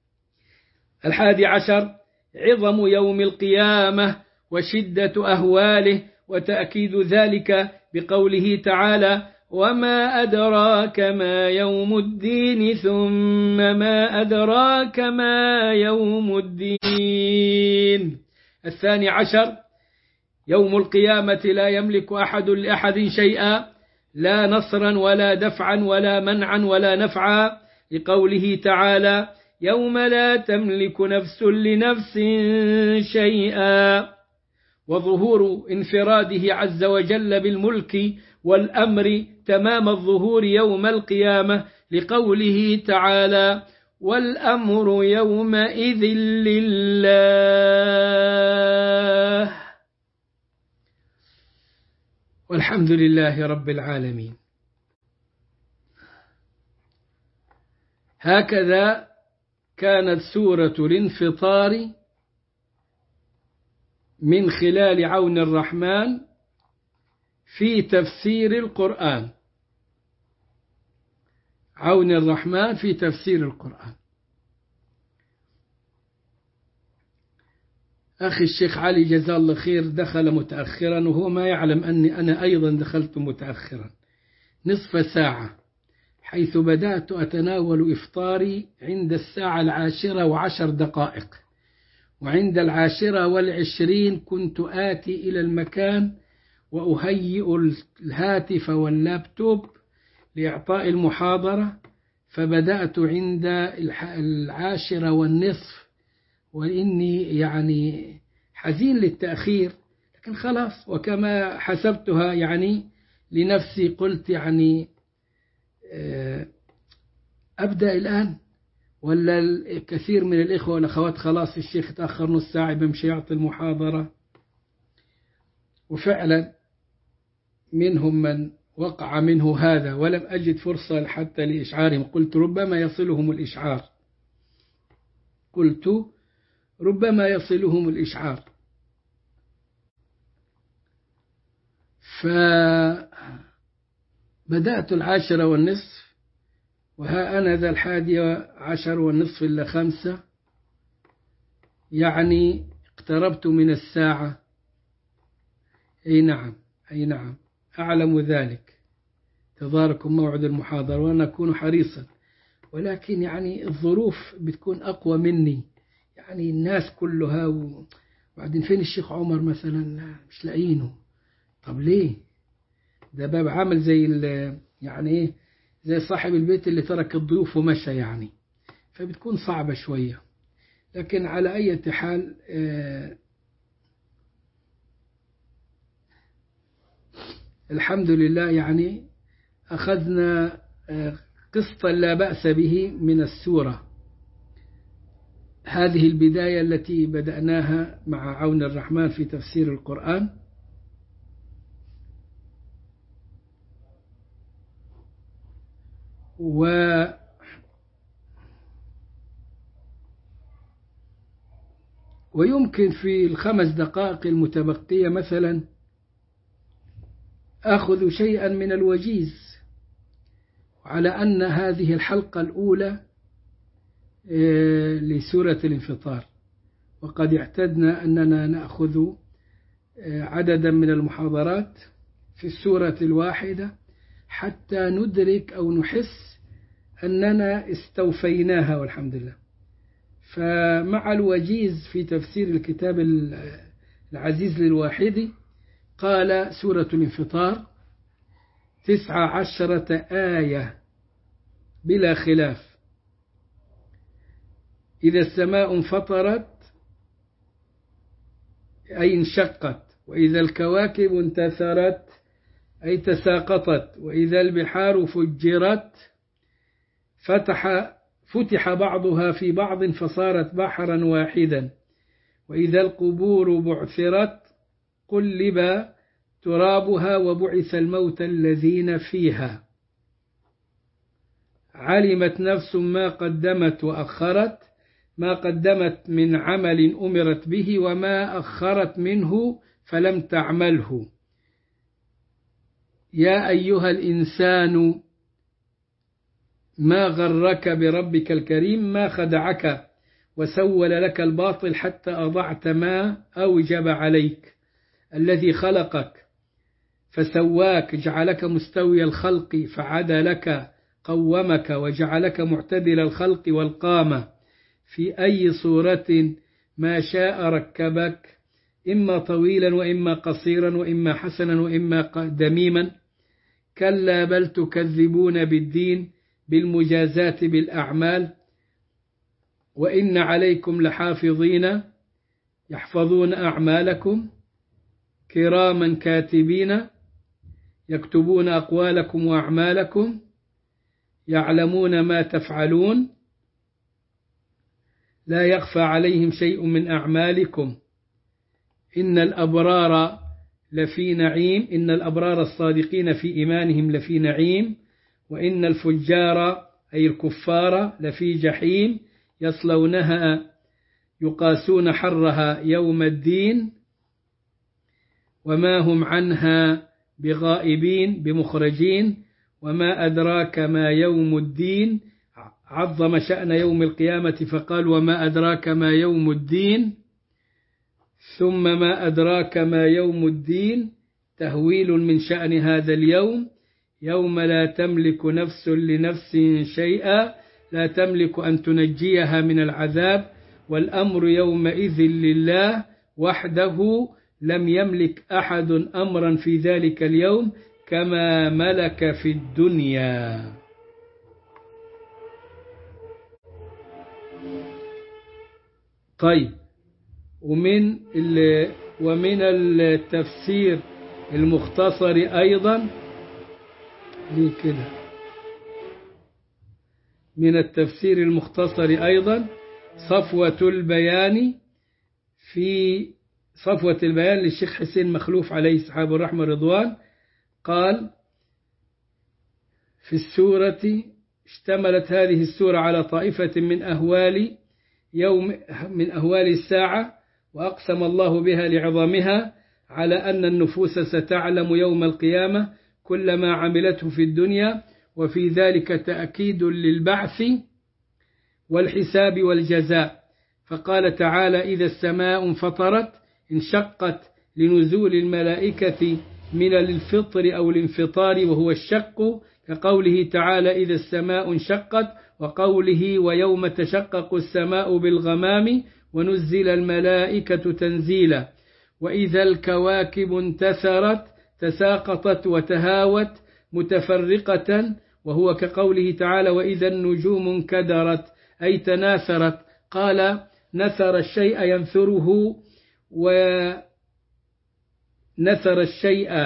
11. عظم يوم القيامة وشدة أهواله، وتأكيد ذلك بقوله تعالى: وما أدراك ما يوم الدين، ثم ما أدراك ما يوم الدين. 12. يوم القيامة لا يملك أحد لأحد شيئا، لا نصرا ولا دفعا ولا منعا ولا نفعا، لقوله تعالى: يوم لا تملك نفس لنفس شيئا، وظهور انفراده عز وجل بالملك والأمر تمام الظهور يوم القيامة، لقوله تعالى: والأمر يومئذ لله. والحمد لله رب العالمين. هكذا كانت سورة الانفطار من خلال عون الرحمن في تفسير القرآن. عون الرحمن في تفسير القرآن. أخي الشيخ علي جزاه الله خير دخل متأخرا، وهو ما يعلم أني أنا أيضا دخلت متأخرا نصف ساعة، حيث بدأت أتناول إفطاري عند 10:10، وعند 10:20 كنت آتي إلى المكان وأهيئ الهاتف واللابتوب لإعطاء المحاضرة، فبدأت عند 10:10، وإني يعني حزين للتأخير، لكن خلاص، وكما حسبتها يعني لنفسي قلت يعني أبدأ الآن، ولا الكثير من الإخوة والأخوات خلاص الشيخ تأخر نص ساعة بمشي يعطي المحاضرة. وفعلا منهم من وقع منه هذا، ولم أجد فرصة حتى لإشعارهم. قلت ربما يصلهم الإشعار، فبدأت 10:30، وها أنا ذا 11:10 إلا 5، يعني اقتربت من الساعة. أي نعم أعلم ذلك، تداركم موعد المحاضرة وأنا أكون حريصا، ولكن يعني الظروف بتكون أقوى مني، يعني الناس كلها وبعدين فين الشيخ عمر مثلا؟ مش لاقيينه. طب ليه؟ ده باب عامل زي يعني إيه، زي صاحب البيت اللي ترك الضيوف ومشى يعني، فبتكون صعبة شوية. لكن على أي حال الحمد لله، يعني أخذنا قسطا لا بأس به من السورة. هذه البداية التي بدأناها مع عون الرحمن في تفسير القرآن، ويمكن في ال5 دقائق المتبقية مثلا أخذ شيئا من الوجيز، على أن هذه الحلقة الأولى لسورة الانفطار، وقد اعتدنا أننا نأخذ عددا من المحاضرات في السورة الواحدة حتى ندرك أو نحس أننا استوفيناها والحمد لله. فمع الوجيز في تفسير الكتاب العزيز للواحدي قال سورة الانفطار 19 آية بلا خلاف. إذا السماء انفطرت أي انشقت، وإذا الكواكب انتثرت أي تساقطت، وإذا البحار فجرت فتح بعضها في بعض فصارت بحرا واحدا، وإذا القبور بعثرت قلب ترابها وبعث الموتى الذين فيها، علمت نفس ما قدمت وأخرت، ما قدمت من عمل أمرت به وما أخرت منه فلم تعمله. يا أيها الإنسان ما غرك بربك الكريم، ما خدعك وسول لك الباطل حتى أضعت ما أوجب عليك، الذي خلقك فسواك جعلك مستوي الخلق فعدلك قومك وجعلك معتدل الخلق والقامة، في أي صورة ما شاء ركبك، إما طويلا وإما قصيرا وإما حسنا وإما دميما، كلا بل تكذبون بالدين بالمجازات بالأعمال، وإن عليكم لحافظين يحفظون أعمالكم كراما كاتبين يكتبون أقوالكم وأعمالكم يعلمون ما تفعلون لا يخفى عليهم شيء من أعمالكم، إن الأبرار لفي نعيم، إن الأبرار الصادقين في إيمانهم لفي نعيم، وإن الفجار أي الكفار لفي جحيم يصلونها يقاسون حرها يوم الدين وما هم عنها بغائبين بمخرجين، وما أدراك ما يوم الدين، عظم شأن يوم القيامة فقال وما أدراك ما يوم الدين، ثم ما أدراك ما يوم الدين، تهويل من شأن هذا اليوم، يوم لا تملك نفس لنفس شيئا، لا تملك أن تنجيها من العذاب، والأمر يومئذ لله وحده، لم يملك أحد أمرا في ذلك اليوم كما ملك في الدنيا. طيب، ومن التفسير المختصر أيضا ليه كده، من التفسير المختصر أيضا صفوة البيان، في صفوة البيان للشيخ حسين مخلوف عليه صحابه الرحمة الرضوان، قال في السورة اشتملت هذه السورة على طائفة من أهوال الساعة، وأقسم الله بها لعظمها على أن النفوس ستعلم يوم القيامة كل ما عملته في الدنيا، وفي ذلك تأكيد للبعث والحساب والجزاء. فقال تعالى إذا السماء انفطرت انشقت لنزول الملائكة من الفطر أو الانفطار وهو الشق، كقوله تعالى إذا السماء انشقت، وقوله ويوم تشقق السماء بالغمام ونزل الملائكة تنزيلا. وإذا الكواكب انتثرت تساقطت وتهاوت متفرقة، وهو كقوله تعالى وإذا النجوم انكدرت أي تناثرت، قال نثر الشيء ينثره، ونثر الشيء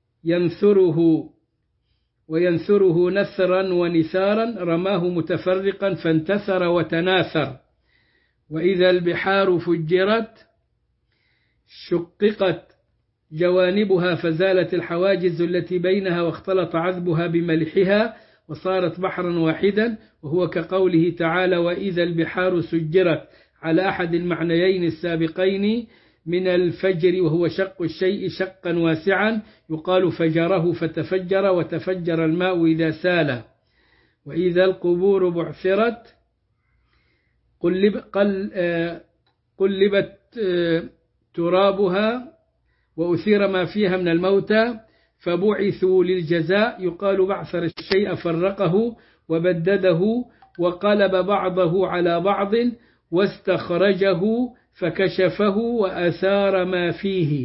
ينثره نثرا ونثارا، رماه متفرقا فانتثر وتناثر. وإذا البحار فجرت شققت جوانبها فزالت الحواجز التي بينها واختلط عذبها بملحها، وصارت بحرا واحدا، وهو كقوله تعالى وإذا البحار سجرت على أحد المعنيين السابقين من الفجر، وهو شق الشيء شقا واسعا، يقال فجره فتفجر، وتفجر الماء إذا سال. وإذا القبور بعثرت قلبت ترابها وأثير ما فيها من الموتى فبعثوا للجزاء، يقال بعثر الشيء فرقه وبدده وقلب بعضه على بعض واستخرجه فكشفه وأثار ما فيه.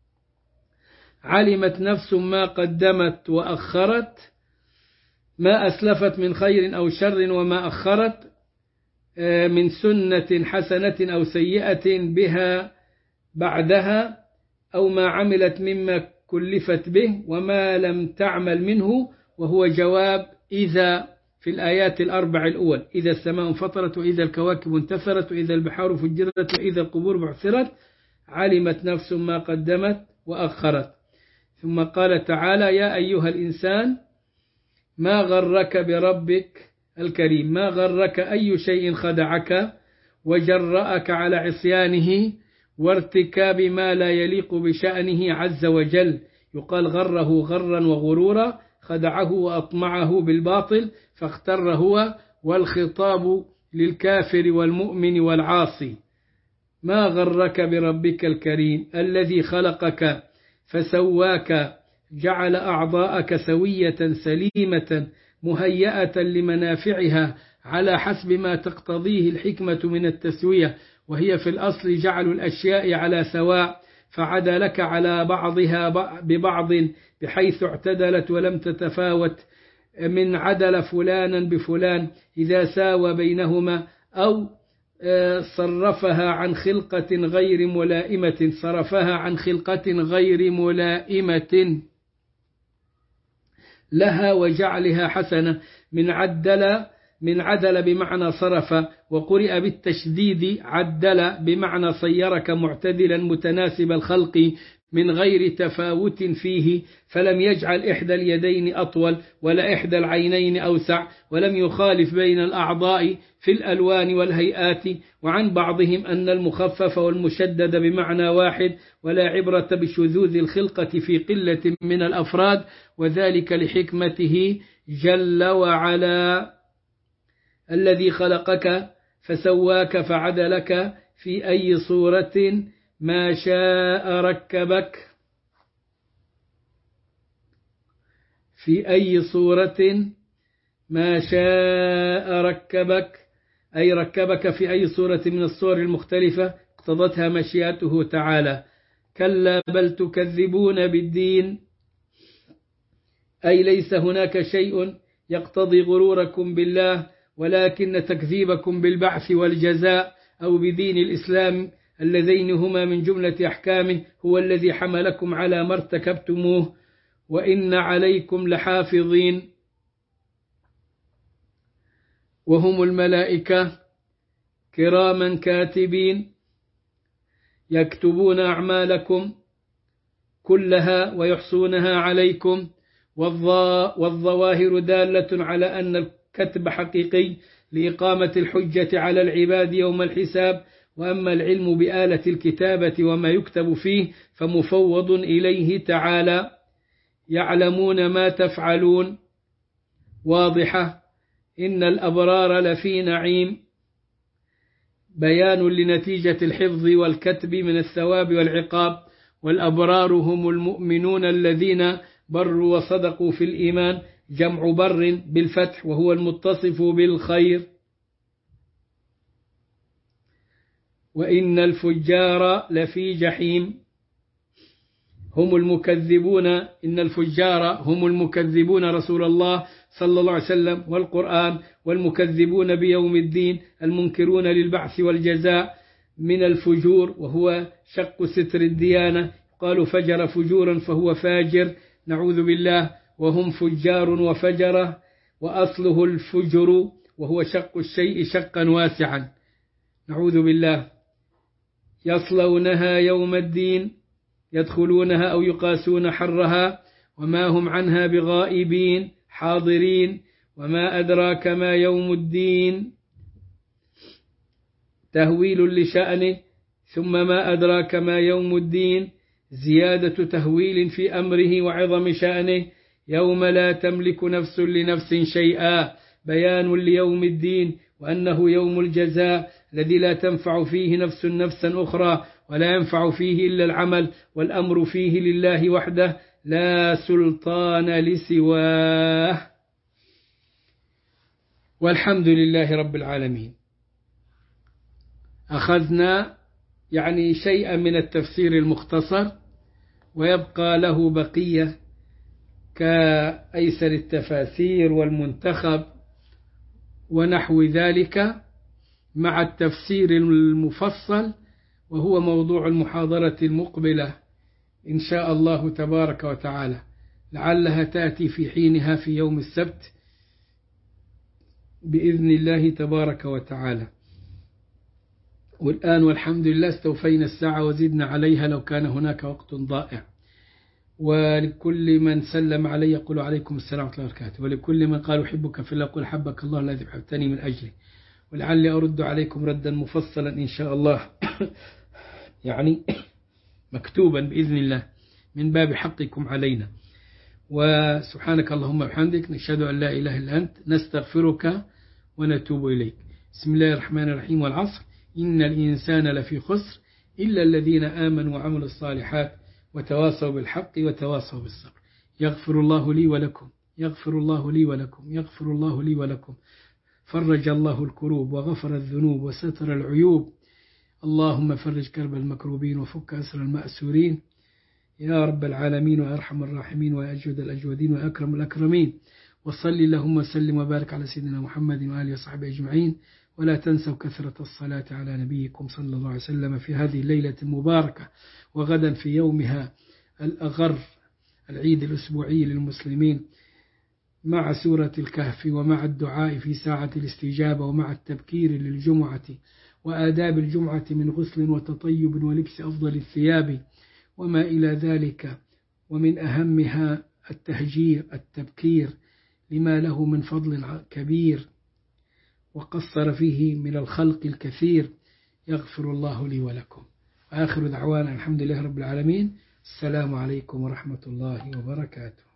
علمت نفس ما قدمت وأخرت، ما أسلفت من خير أو شر وما أخرت من سنة حسنة أو سيئة بها بعدها، أو ما عملت مما كلفت به وما لم تعمل منه، وهو جواب إذا في الآيات الأربع الأول: إذا السماء انفطرت، وإذا الكواكب انتثرت، وإذا البحار فجرت، وإذا القبور بعثرت. علمت نفس ما قدمت وأخرت. ثم قال تعالى: يا أيها الإنسان ما غرك بربك الكريم. ما غرك أي شيء خدعك وجرأك على عصيانه وارتكاب ما لا يليق بشأنه عز وجل. يقال غره غرا وغرورا، خدعه وأطمعه بالباطل فاختر هو، والخطاب للكافر والمؤمن والعاصي. ما غرك بربك الكريم الذي خلقك فسواك، جعل أعضاءك سوية سليمة مهيئة لمنافعها على حسب ما تقتضيه الحكمة من التسوية، وهي في الأصل جعل الأشياء على سواء، فعدلك على بعضها ببعض بحيث اعتدلت ولم تتفاوت، من عدل فلانا بفلان إذا ساوى بينهما، أو صرفها عن خلقة غير ملائمة، صرفها عن خلقة غير ملائمة لها وجعلها حسنة. من عدل بمعنى صرف، وقرئ بالتشديد عدل بمعنى صيرك معتدلا متناسب الخلق من غير تفاوت فيه، فلم يجعل إحدى اليدين أطول ولا إحدى العينين أوسع، ولم يخالف بين الأعضاء في الألوان والهيئات. وعن بعضهم أن المخفف والمشدد بمعنى واحد، ولا عبرة بشذوذ الخلقة في قلة من الأفراد، وذلك لحكمته جل وعلا. الذي خلقك فسواك فعدلك في أي صورة ما شاء ركبك، في أي صورة ما شاء ركبك، أي ركبك في أي صورة من الصور المختلفة اقتضتها مشيئته تعالى. كلا بل تكذبون بالدين، أي ليس هناك شيء يقتضي غروركم بالله، ولكن تكذيبكم بالبعث والجزاء أو بدين الإسلام اللذين هما من جملة أحكامه هو الذي حملكم على ما ارتكبتموه، وإن عليكم لحافظين، وهم الملائكة كراما كاتبين يكتبون أعمالكم كلها ويحصونها عليكم. والظواهر دالة على أن الكتب حقيقي لإقامة الحجة على العباد يوم الحساب. وأما العلم بآلة الكتابة وما يكتب فيه فمفوض إليه تعالى. يعلمون ما تفعلون واضحة. إن الأبرار لفي نعيم، بيان لنتيجة الحفظ والكتب من الثواب والعقاب. والأبرار هم المؤمنون الذين بروا وصدقوا في الإيمان، جمع بر بالفتح، وهو المتصف بالخير. وإن الفجار لفي جحيم، هم المكذبون. إن الفجار هم المكذبون رسول الله صلى الله عليه وسلم والقرآن، والمكذبون بيوم الدين، المنكرون للبعث والجزاء. من الفجور وهو شق ستر الديانة، قالوا فجر فجورا فهو فاجر، نعوذ بالله. وهم فجار وفجرة، وأصله الفجر وهو شق الشيء شقا واسعا، نعوذ بالله. يصلونها يوم الدين، يدخلونها أو يقاسون حرها، وما هم عنها بغائبين حاضرين. وما أدراك ما يوم الدين، تهويل لشأنه، ثم ما أدراك ما يوم الدين زيادة تهويل في أمره وعظم شأنه، يوم لا تملك نفس لنفس شيئا، بيان ليوم الدين وأنه يوم الجزاء الذي لا تنفع فيه نفس نفسا أخرى ولا ينفع فيه إلا العمل، والأمر فيه لله وحده لا سلطان لسواه. والحمد لله رب العالمين. أخذنا يعني شيئا من التفسير المختصر، ويبقى له بقية كأيسر التفاسير والمنتخب ونحو ذلك مع التفسير المفصل، وهو موضوع المحاضرة المقبلة إن شاء الله تبارك وتعالى، لعلها تأتي في حينها في يوم السبت بإذن الله تبارك وتعالى. والآن والحمد لله استوفينا الساعة وزدنا عليها لو كان هناك وقت ضائع. ولكل من سلم علي يقول عليكم السلام ورحمة الله وبركاته، ولكل من قال أحبك في الله يقول حبك الله الذي أحببتني من أجله، ولعلي أرد عليكم ردا مفصلا إن شاء الله يعني مكتوبا بإذن الله من باب حقكم علينا. وسبحانك اللهم وبحمدك، نشهد أن لا إله إلا أنت، نستغفرك ونتوب إليك. بسم الله الرحمن الرحيم. والعصر إن الإنسان لفي خسر إلا الذين آمنوا وعملوا الصالحات وتواصوا بالحق وتواصوا بالصبر. يغفر الله لي ولكم، يغفر الله لي ولكم، يغفر الله لي ولكم. فرج الله الكروب وغفر الذنوب وستر العيوب. اللهم فرج كرب المكروبين وفك أسر المأسورين يا رب العالمين ويا أرحم الراحمين ويا أجود الأجودين ويا أكرم الأكرمين. وصل اللهم وسلم وبارك على سيدنا محمد وآله وصحبه أجمعين. ولا تنسوا كثرة الصلاة على نبيكم صلى الله عليه وسلم في هذه الليلة المباركة، وغدا في يومها الأغر العيد الأسبوعي للمسلمين، مع سورة الكهف ومع الدعاء في ساعة الاستجابة ومع التبكير للجمعة وآداب الجمعة من غسل وتطيب ولبس أفضل الثياب وما إلى ذلك. ومن أهمها التهجير التبكير لما له من فضل كبير وقصر فيه من الخلق الكثير. يغفر الله لي ولكم. آخر دعوانا الحمد لله رب العالمين. السلام عليكم ورحمة الله وبركاته.